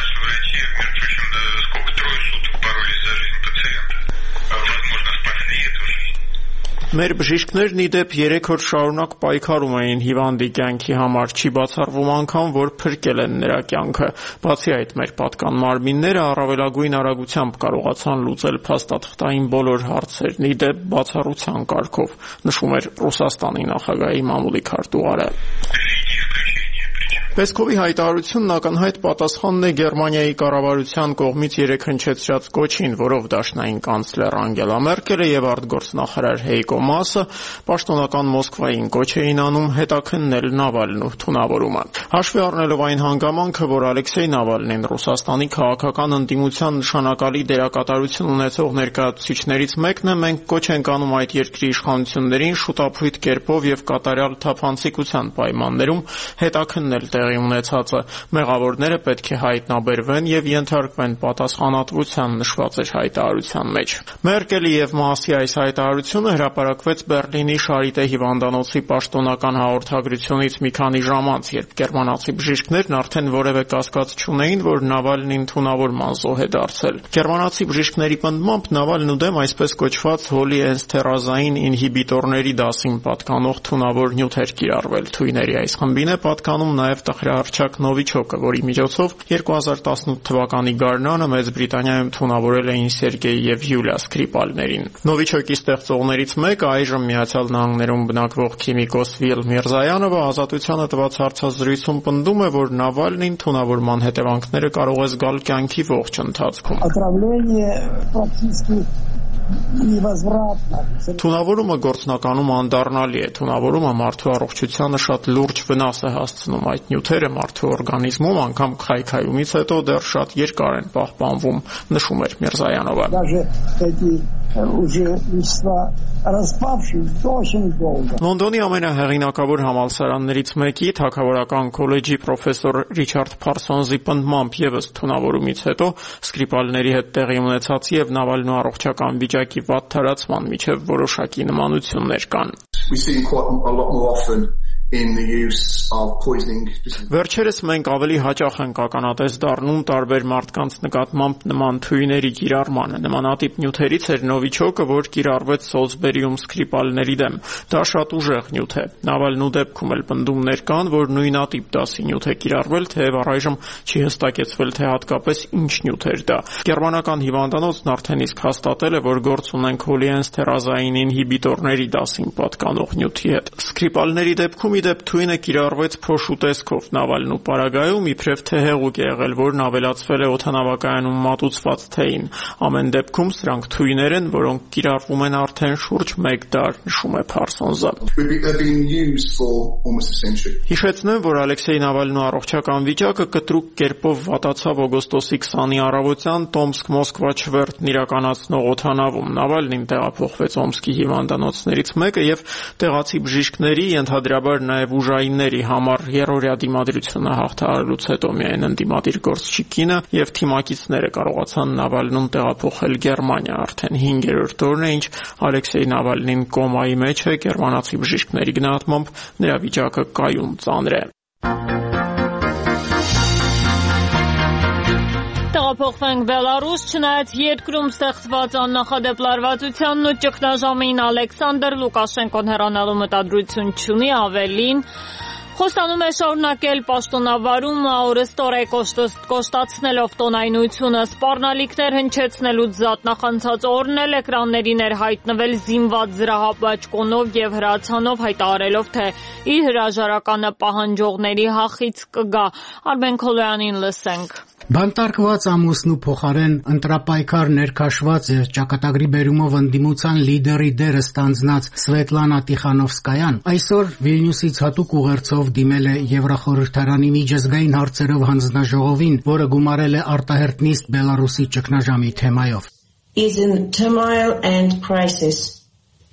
Speaker 2: Մեր բժիշկներն ի դեպ 3 օր շարունակ պայքարում էին հիվանդի կյանքի համար, չի բացառվում անգամ, որ փրկել են նրա կյանքը։ Բացի այդ, մեր պատկան մարմինները առավելագույն արագությամբ կարողացան լուծել փաստաթղթային բոլոր հարցերն, ի դեպ բացառության կարգով, նշում էր Ռուսաստանի նախագահի մամուլի քարտուղարը։ Պեսկովի հայտարարությունն ակնհայտ պատասխանն է Գերմանիայի կառավարության կողմից երեկ հնչեցրած կոչին, որով դաշնային կանցլեր Անգելա Մերկելը եւ արտգործնախարար Հեյկո Մասը պաշտոնական Մոսկվային կոչ էին անում հետաքննել Նավալնու թունավորումը։ Հաշվի առնելով այն հանգամանքը, որ Ալեքսեյ Նավալնին Ռուսաստանի քաղաքական ընդդիմության նշանակալի դերակատարություն ունեցող ներկայացուցիչներից մեկն է, մենք կոչ ենք անում այդ երկրի իշխանություններին շուտափույթ կերպով եւ կատարյալ թափանցիկության պայմաններում հետաքննել ունեցածը, մեղավորները պետք է հայտնաբերվեն եւ ենթարկվեն պատասխանատվության, նշված էր հայտարարության մեջ։ Մերկելի եւ Մասի այս հայտարարությունը հրապարակվեց Բեռլինի Շարիտե հիվանդանոցի պաշտոնական հաղորդագրությունից մի քանի ժամ անց, երբ գերմանացի բժիշկներն արդեն որևէ կասկած չունեին, որ Նավալնին թունավորման զոհ է դարձել։ Գերմանացի բժիշկների պնդմամբ Նավալնու դեմ այսպես կոչված հոլիէնստերազային ինհիբիտորների դասին պատկանող թունավոր նյութ էր կիրառվել։ Թույների այս խմբին է պատկանում նաեւ տխրահռչակ Նովիչոկը, որի միջոցով 2018 թվականի գարնանը Մեծ Բրիտանիայում թունավորել էին Սերգեյ եւ Յուլիա Սկրիպալներին։ Նովիչոկի ստեղծողներից մեկը այժմ Միացյալ Նահանգներում բնակվող քիմիկոս Վիլ Միրզայանովը ազատությանը տված հարցազրույցում պնդում է, որ Նավալնին թունավորման հետևանքները կարող է զգալ կյանքի ողջ ընթացքում։ Թունավորումը գործնականում անդառնալի է։ Թունավորումը մարդու առողջությանը շատ լուրջ վնաս է հասցնում։ Այդ նյութերը մարդու օրգանիզմում անգամ քայքայումից հետո դեռ շատ երկար են պահպանվում, նշում էր Միրզայանովը։ Լոնդոնի ամենահեղինակավոր համալսարաններից մեկի Թագավորական քոլեջի պրոֆեսոր Ռիչարդ Փարսոնզի պնդմամբ եւս թունավորումից հետո Սկրիպալների հետ տեղի ունեցած եւ Նավալնու առողջական վիճակի վատ թարացման միջև որոշակի նմանություններ կան։ Վերջերս մենք ավելի հաճախ ենք ականատես դառնում տարբեր մարդկանց նկատմամբ նման թույների կիրառմանը։ Նմանատիպ նյութերից էր Նովիչոկը, որ կիրառվեց Սոլսբերիում Սկրիպալների դեմ։ Դա շատ ուժեղ նյութ է։ Նավալնու դեպքում էլ պնդումներ կան, որ նույնատիպ դասի նյութ է կիրառվել, թեև առայժմ չի հստակեցվել, թե հատկապես ինչ նյութ էր դա։ Գերմանական հիվանդանոցն արդեն իսկ հաստատել է, որ գործ ունենք հոլիէնստերազային ինհիբիտորների դասին պատկանող նյութի հետ։ Սկրիպալների դեպքում իդեպ թույնը կիրառվեց փոշու տեսքով։ Նավալնու պարագայում իբրև թե հեղուկ է եղել, որն ավելացվել է օդանավակայանում մատուցված թեյին։ Ամեն դեպքում սրանք թույներ են, որոնք կիրառվում են արդեն շուրջ 1 դար, նշում է Փարսոնզը։ Հիշեցնեմ, որ Ալեքսեյ Նավալնու առողջական վիճակը կտրուկ կերպով վատացավ օգոստոսի 20-ի առավոտյան Տոմսկ-Մոսկվա չվերթն իրականացնող օդանավում։ Նավալնին տեղափոխվեց Օմսկի հիվանդանոցներից մեկը եւ տեղացի բժիշկների, ենթադրաբար նաեւ ուժայինների համար երրորդյա դիմադրությունը հաղթահարելուց հետո միայն ընդդիմադիր գործչի կինը եւ թիմակիցները կարողացան Նավալնուն տեղափոխել Գերմանիա։ Արդեն 5-րդ օրն է, ինչ Ալեքսեյ Նավալնին կոմայի մեջ է, գերմանացի բժիշկների գնահատմամբ նրա վիճակը կայուն ծանր է։
Speaker 1: Տեղափոխվենք Բելարուս, չնայած երկրում ստեղծված աննախադեպ լարվածությանն ու ճգնաժամին Ալեքսանդր Լուկաշենկոն հեռանալու մտադրություն չունի, ավելին խոստանում է շարունակել պաշտոնավարումը, օրըստօր է կոշտացնելով տոնայնությունը, սպառնալիքներ հնչեցնելուց զատ նախանցած օրն էլ էկրաններին էր հայտնվել զինված զրահապաճկոնով եւ հրացանով, հայտարարելով, թե իր հրաժարականը պահանջողների հախից կգա։ Արմեն Քոլոյանին լսենք։
Speaker 3: Բանտարկված ամուսնու փոխարեն ընտրապայքար ներքաշված եւ ճակատագրի բերումով ընդդիմության լիդերի դերը ստանձնած Սվետլանա Տիխանովսկայան այսօր Վիլնյուսից հատուկ ուղերձով դիմել է Եվրախորհրդարանի միջազգային հարցերով հանձնաժողովին, որը գումարել է արտահերտ նիստ Բելարուսի ճգնաժամի թեմայով.
Speaker 21: is in turmoil and crisis.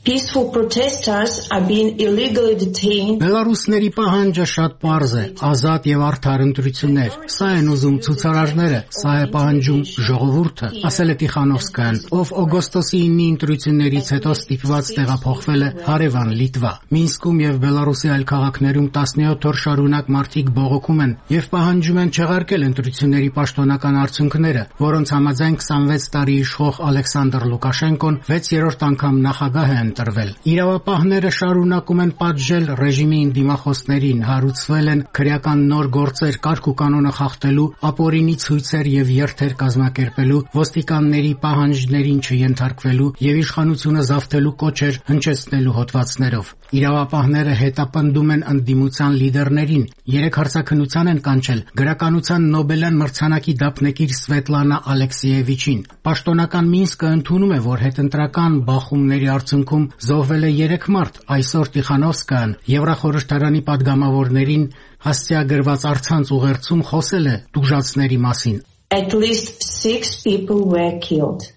Speaker 6: Peaceful protesters are being illegally detained.
Speaker 3: Բելարուսների պահանջը շատ պարզ է՝ ազատ եւ արդար ընտրություններ։ Սա են ուզում ցուցարարները, սա է պահանջում ժողովուրդը, ասել է Տիխանովսկայան, ով օգոստոսի 9-ի ընտրություններից հետո ստիպված տեղափոխվել է հարևան Լիտվա։ Մինսկում եւ Բելարուսի այլ քաղաքներում 17 օր շարունակ մարդիկ բողոքում են եւ պահանջում են չեղարկել ընտրությունների պաշտոնական արդյունքները, որոնց համաձայն 26 տարի իշխող Ալեքսանդր Լուկաշենկոն 6-րդ անգամ նախագահ է ընտրվել։ Իրավապահները շարունակում են պատժել ռեժիմի դիմախոսներին, հարուցվել են քրեական նոր գործեր կարգ ու կանոնը խախտելու, ապօրինի ցույցեր եւ երթեր կազմակերպելու, ոստիկանների պահանջներին չենթարկվելու եւ իշխանությունը զավթելու կոչեր հնչեցնելու հոդվածներով։ Իրավապահները հետապնդում են ընդդիմության լիդերներին, 3 հարցաքննության են կանչել գրականության Նոբելյան մրցանակի դափնեկիր Սվետլանա Ալեքսիևիչին։ Պաշտոնական Մինսկը ընդունում է, որ հետընտրական բախումների արդյունքում զոհվել է 3 մարդ։ Այսօր Տիխանովսկայան Եվրախորհրդարանի падգամավորներին հասցեագրված առցանց ուղերձում խոսել է տուժածների մասին։
Speaker 6: At least 6 people were killed.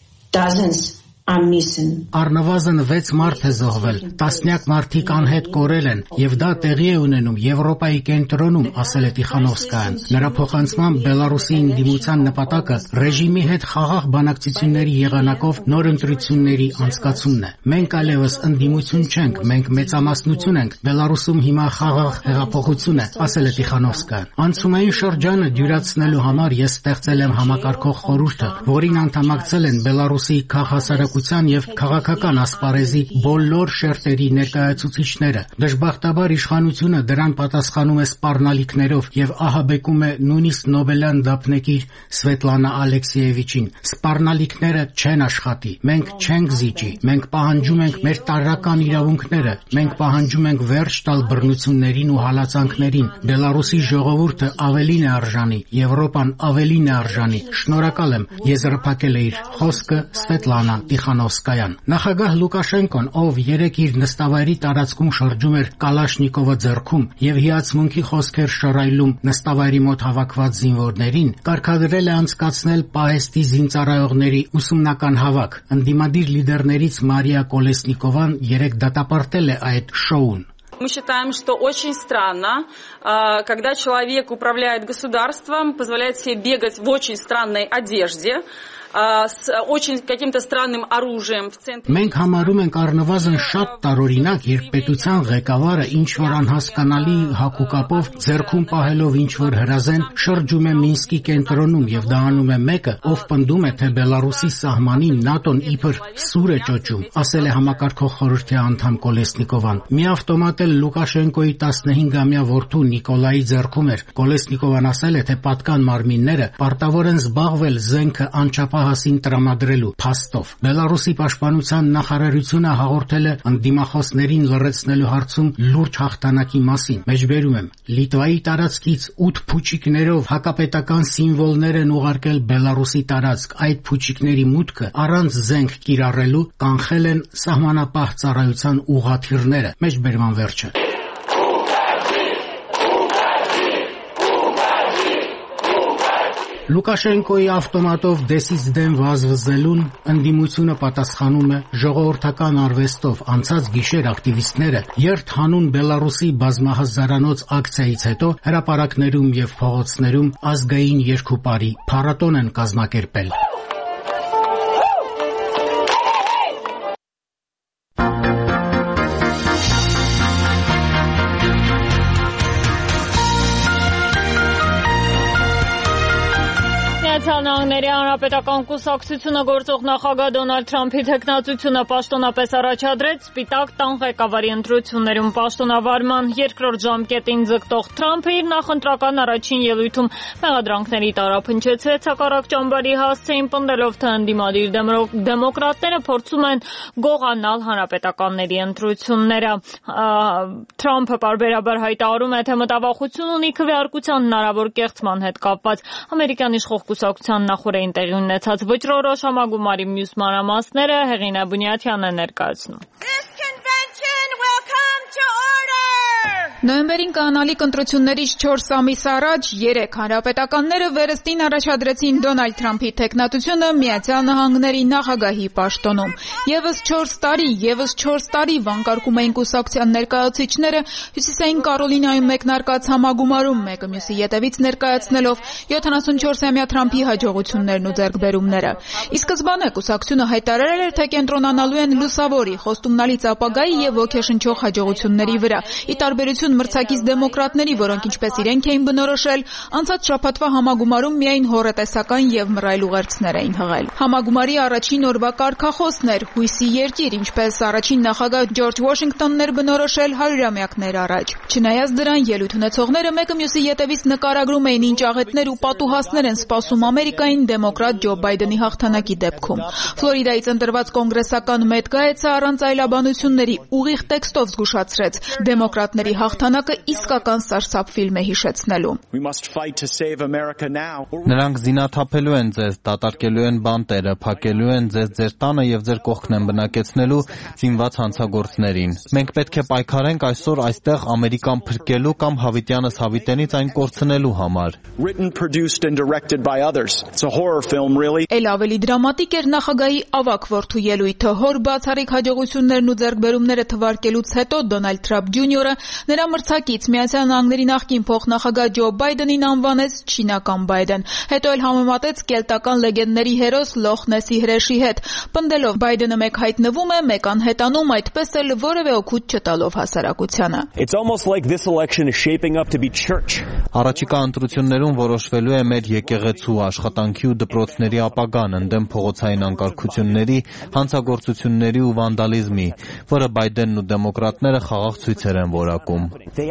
Speaker 6: Dozens are missing.
Speaker 3: Առնվազն 6 մարդ է զոհվել, տասնյակ մարդիկ անհետ կորել են, եւ դա տեղի է ունենում Եվրոպայի կենտրոնում, ասել է Տիխանովսկայան։ Նրա փոխանցմամբ Բելարուսի ընդդիմության նպատակը ռեժիմի հետ խաղաղ բանակցությունների եղանակով նոր ընտրությունների անցկացումն է։ Մենք այլևս ընդդիմություն չենք, մենք մեծամասնություն ենք։ Բելարուսում հիմա խաղաղ հեղափոխություն է, ասել է Տիխանովսկայան։ Անցումային շրջանը դյուրացնելու համար ես ստեղծել եմ համակարգող խորհուրդը, որին անդամակցել են Բելարուսի քաղաքասարակ եւ քաղաքական ասպարեզի բոլոր շերտերի ներկայացուցիչները։ Դժբախտաբար իշխանությունը դրան պատասխանում է սպառնալիքներով եւ ահաբեկում է նույնիսկ Նոբելյան դափնեկիր Սվետլանա Ալեքսիևիչին։ Սպառնալիքները չեն աշխատի։ Մենք չենք զիջի։ Մենք պահանջում ենք մեր տարրական իրավունքները։ Մենք պահանջում ենք վերջ տալ բռնություններին ու հալածանքներին։ Բելարուսի ժողովուրդը ավելին է արժանի, Եվրոպան ավելին է արժանի։ Շնորհակալ եմ, եզրափակել է իր խոսքը Սվետլանա Տիխանովսկայան։ Նախագահ Լուկաշենկոն, ով 3 իր նստավայրի տարածքում շրջում էր Կալաշնիկովը ձեռքում եւ հիացմունքի խոսքեր շռայլում նստավայրի մոտ հավաքված զինվորներին, կարգադրել է անցկացնել Պահեստի զինծառայողների ուսումնական հավաք։ Ընդդիմադիր լիդերներից Մարիա Կոլեսնիկովան 3 դատապարտել է այդ շոուն։
Speaker 21: Мы считаем, что очень странно, когда человек управляет государством, позволяет себе бегать в очень странной одежде, с очень каким-то странным оружием в центре.
Speaker 3: Մենք համարում ենք առնվազն շատ տարօրինակ, երբ պետության ղեկավարը ինչ-որ անհասկանալի հակուկապով ձեռքում պահելով ինչ-որ հրազեն շրջում է Մինսկի կենտրոնում եւ դա անում է մեկը, ով պնդում է, թե Բելարուսի սահմանին ՆԱՏՕ-ն իբր սուր է ճոճում, ասել է համակարգող խորհրդի անդամ Կոլեսնիկովան։ Մի ավտոմատ էլ Լուկաշենկոյի 15-ամյա որդու Նիկոլայի ձեռքում էր։ Կոլեսնիկովան ասել է, թե պատկան մարմինները պարտավոր են զբաղվել զենքը անչափահասին տրամադրելու փաստով։ Բելարուսի պաշտպանության նախարարությունը հաղորդել է ընդդիմախոսներին լռեցնելու հարցում լուրջ հաղթանակի մասին։ Մեջբերում եմ, Լիտվայի տարածքից 8 փուչիկներով հակապետական սիմվոլներ են ուղարկել Բելարուսի տարածք։ Այդ փուչիկների մուտքը առանց զենք կիրառելու կանխել են սահմանապահ ծառայության ուղղաթիռները։ Մեջբերման վերջը։ Լուկաշենկոյի ավտոմատով դեսից դեմ վազվզելուն ընդդիմությունը պատասխանում է ժողովրդական արվեստով։ Անցած գիշեր ակտիվիստները երթ հանուն Բելարուսի բազմահազարանոց ակցիայից հետո հրապարակներում եւ փողոցներում ազգային երկուպարի փառատոն են կազմակերպել։
Speaker 1: Միացյալ Հանրապետական կուսակցությունը գործող նախագահ Դոնալդ Թրամփի թեկնածությունը պաշտոնապես առաջադրեց Սպիտակ տան ղեկավարի ընտրություններում պաշտոնավարման երկրորդ ժամկետին ձգտող Թրամփը իր նախընտրական առաջին ելույթում մեղադրանքների տարափնչեցրեց հակառակ ճամբարի հասցեին, պնդելով, թե ընդդիմադիր դեմոկրատները փորձում են գողանալ հանրապետականների ընտրությունները։ Թրամփը պարբերաբար հայտարարում է, թե մտավախություն ունի քվեարկության հնարավոր կեղծման հետ կապված։ Ամերիկյան իշխող կուսակցության նախորդին տեղի ունեցած վճռորոշ համագումարի մյուս մանրամասները Հեղինե Բունյաթյանն է ներկայացնում։
Speaker 23: This convention will come to order.
Speaker 4: Նոյեմբերին կանալիք ընտրություններից 4 ամիս առաջ 3 հանրապետականները վերստին առաջադրեցին Դոնալդ Թրամփի թեկնածությունը Միացյալ Նահանգների նախագահի պաշտոնում։ Եվս 4 տարի վանկարկում էին կուսակցության ներկայացուցիչները Հյուսիսային Կարոլինայում մեկնարկած համագումարում մեկը մյուսի ետևից ներկայացնելով 74-ամյա Թրամփի հաջողություններն ու ձեռքբերումները։ Ի սկզբանե կուսակցությունը հայտարարել էր, թե կենտրոնանալու են լուսավորի, խոստումնալից ապագայի եւ ոգեշնչող հաջողությունների վրա։ Ի տարբերություն մրցակից դեմոկրատների, որոնք ինչպես իրենք էին բնորոշել, անցած շաբաթվա համագումարում միայն հոռետեսական եւ մռայլ ուղերձներ էին հղել։ Համագումարի առաջին օրվա կարգախոսն էր հույսի երկիր, ինչպես առաջին նախագահ Ջորջ Վաշինգտոնն էր բնորոշել 100-ամյակներ առաջ։ Չնայած դրան, ելույթ ունեցողները մեկը մյուսի ետևից նկարագրում էին ինչ աղետներ ու պատուհասներ են սպասում Ամերիկային դեմոկրատ Ջո Բայդենի հաղթանակի դեպքում։ Ֆլորիդայից ընտրված կոնգրեսական Մեթ Գայեցը առանց այլաբանությունների ուղիղ տեքստով զգուշացրեց. դեմոկրատների հաղթանակը իսկական սարսափ ֆիլմ է հիշեցնելու։
Speaker 5: Նրանք զինաթափելու են ձեզ, դատարկելու են բանտերը, փակելու են ձեզ ձեր տանը եւ ձեր կողքն են բնակեցնելու զինված հանցագործներին։ Մենք պետք է պայքարենք այսօր այստեղ Ամերիկան փրկելու կամ հավիտյանս հավիտենից այն կորցնելու համար։
Speaker 4: Էլ ավելի դրամատիկ էր նախագահի ավագ որդու ելույթը։ Հոր բացառիկ հաջողություններն ու ձեռքբերումները թվարկելուց հետո Դոնալդ Թրամփ Ջունիորը նրա մրցակից Միացյալ Նահանգների նախկին փոխնախագահ Ջո Բայդենին անվանեց չինական Բայդեն, հետո էլ համեմատեց կելտական լեգենդների հերոս Լոխ Նեսի հրեշի հետ, պնդելով Բայդենը մեկ հայտնվում է, մեկ անհետանում, այդպես էլ որևէ օգուտ չտալով հասարակությանը։
Speaker 5: Առաջիկա ընտրություններում որոշվելու է մեր եկեղեցու, աշխատանքի ու դպրոցների ապագան ընդդեմ փողոցային անկարգությունների, հանցագործությունների ու վանդալիզմի, որը Բայդենն ու դեմոկրատները խաղաղ ցույցեր են որակում։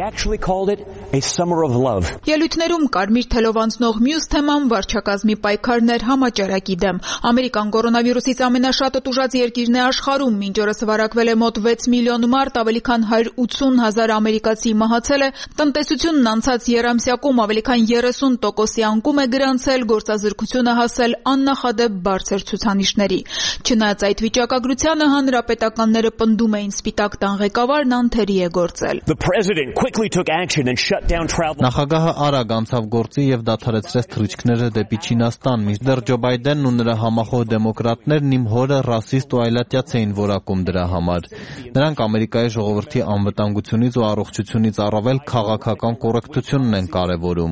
Speaker 4: Ելույթներում կարմիր թելով անցնող մյուս թեման վարչակազմի պայքարն էր համաճարակի դեմ։ Ամերիկան կորոնավիրուսից ամենաշատը տուժած երկիրն է աշխարհում, մինչ օրս վարակվել է մոտ 6 միլիոն մարդ, ավելի քան 180,000 ամերիկացի մահացել է, տնտեսությունն անցած եռամսյակում ավելի քան 30%-ի անկում է գրանցել, գործազրկությունը հասել աննախադեպ բարձր ցուցանիշների։ Չնայած այդ վիճակագրությանը հանրապետականները պնդում էին Սպիտակ տան ղեկավարն անթերի է գործել։
Speaker 5: Նախագահը արագ անցավ գործի եւ դադարեցրեց թռիչքները դեպի Չինաստան, մինչդեռ Ջո Բայդենն ու նրա համախոհ դեմոկրատներն իմ հորը ռասիստ ու այլատյաց էին որակում դրա համար։ Նրանք Ամերիկայի ժողովրդի անվտանգությունից ու առողջությունից առավել քաղաքական կոռեկտությունն են կարևորում։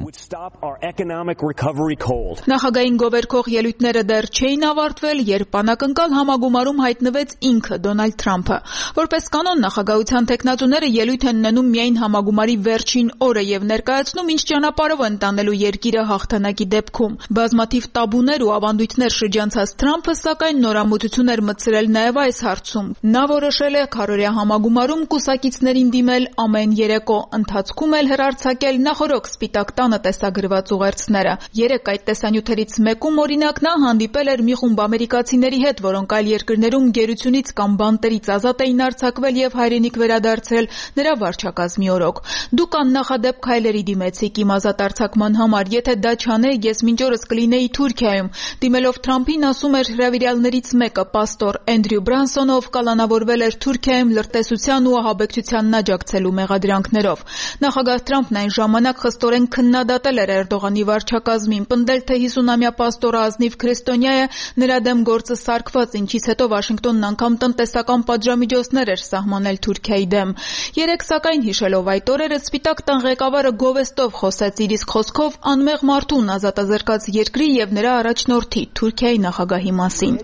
Speaker 4: Նախագահային գովերքող ելույթները դեռ չէին ավարտվել, երբ անակնկալ համագումարում հայտնվեց ինքը Դոնալդ Թրամփը։ Որպես կանոն նախագահության թեկնածուները ելույթ են ունենում միայն համագումարի վերջին օրը եւ ներկայացնում ինչ ճանապարհով են տանելու երկիրը հաղթանակի դեպքում։ Բազմաթիվ տաբուներ ու ավանդույթներ շրջանցած Թրամփը սակայն նորամուծություն էր մտցրել նաեւ այս հարցում։ Նա որոշել է քառօրյա համագումարում կուսակիցներին դիմել ամեն երեկո, ընթացքում էլ հեռարձակել նախորոք Սպիտակ տանը տեսագրված ուղերձները։ Երեք այդ տեսանյութերից մեկում օրինակ նա հանդիպել էր մի խումբ ամերիկացիների հետ, որոնք այլ երկրներում գերությունից կամ բանտերից ազատ էին արձակվել եւ հայրենիք վերադարձել նրա վարչակազմի օրոք։ Դուք աննախադեպ քայլերի դիմեցիք իմ ազատ արձակման համար, եթե դա չանեի, ես մինչ օրս կլինեի Թուրքիայում։ Դիմելով Թրամփին ասում էր հրավիրյալներից մեկը, պաստոր Էնդրյու Բրանսոնը, ով կալանավորվել էր Թուրքիայում լրտեսության ու ահաբեկչությանն աջակցելու մեղադրանքներով։ Նախագահ Թրամփն այն ժամանակ խստորեն քննադատել էր Էրդողանի վարչակազմին, պնդել, թե 50-ամյա պաստորը ազնիվ քրիստոնյա է, նրա դեմ գործը սարկված, ինչից հետո Վաշինգտոնն անգամ տնտեսական պատժամիջոցներ էր սահմանել Թուրքիայի դեմ։ Երեք սակայն հիշելով այդ օրերը Սպիտակ տան ղեկավարը գովեստով խոսեց իր իսկ խոսքով անմեղ մարդուն ազատազրկած երկրի եւ նրա առաջնորդի Թուրքիայի նախագահի մասին։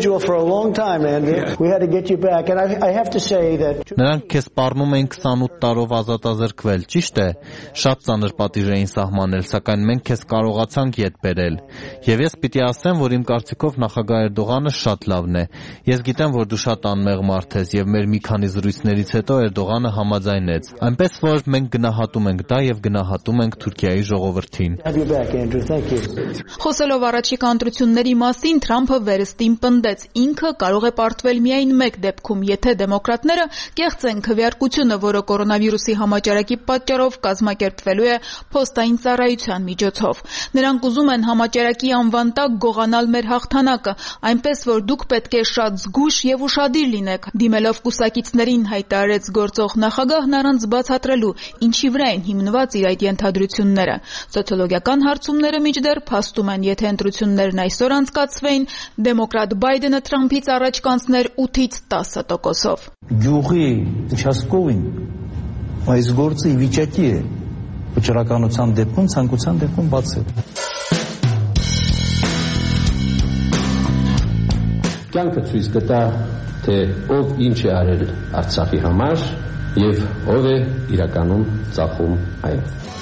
Speaker 5: Նրանք քեզ սպառնում էին 28 տարով ազատազրկվել, ճիշտ է։ Շատ ծանր պատիժ էին սահմանել, սակայն մենք քեզ կարողացանք ետ բերել։ Եվ ես պիտի ասեմ, որ իմ կարծիքով նախագահ Էրդողանը շատ լավն է։ Ես գիտեմ, որ դու շատ անմեղ մարդ ես եւ մեր մի քանի զրույցներից հետո Էրդողանը համաձայնեց։ Այնպես որ մենք գնահատում ենք դա եւ գնահատում ենք Թուրքիայի ժողովրդին։
Speaker 4: Խոսելով առաջիկա ընտրությունների մասին, Թրամփը վերստին պնդեց, ինքը կարող է պարտվել միայն մեկ դեպքում, եթե դեմոկրատները կեղծեն քվեարկությունը, որը կորոնավիրուսի համաճարակի պատճառով կազմակերպվելու է փոստային ծառայության միջոցով։ Նրանք ուզում են համաճարակի անվան տակ գողանալ մեր հաղթանակը, այնպես որ դուք պետք է շատ զգույշ եւ ուշադիր լինեք։ Դիմելով կուսակիցներին հայտարարեց գործող նախագահն առանց բացատրելու, ինչի վրա են հիմնված իր այդ ենթադրությունները։ Սոցիոլոգիական հարցումները մինչդեռ փաստում են, եթե ընտրություններն այսօր անցկացվեին, դեմոկրատ Բայդենը Թրամփից առաջ կանցներ 8-ից 10%-ով։
Speaker 8: Գյուղի участковին այս գործը ի վիճակի է վճռականության դեպքում, ցանկության դեպքում բացել։
Speaker 10: Կյանքը ցույց կտա, թե ով ինչ է արել Արցախի համար եւ ով է իրականում ծախում այն։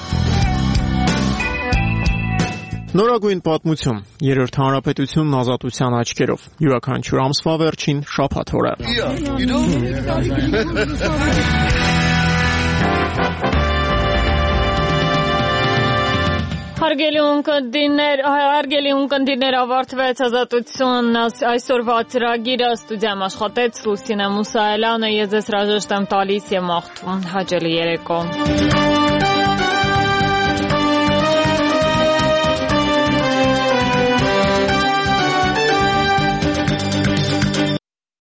Speaker 2: Նորագույն պատմություն, երրորդ հանրապետությունն ազատության աչքերով, յուրաքանչյուր ամսվա վերջին շաբաթ օրը։
Speaker 1: Հարգելի ունկնդիրներ, ավարտվեց ազատությունն այսօրվա ծրագիրը, ստուդիայում աշխատեց Լուսինե Մուսայելյանը, ես ձեզ հրաժեշտ եմ տալիս եւ մաղթում հաճելի երեկո։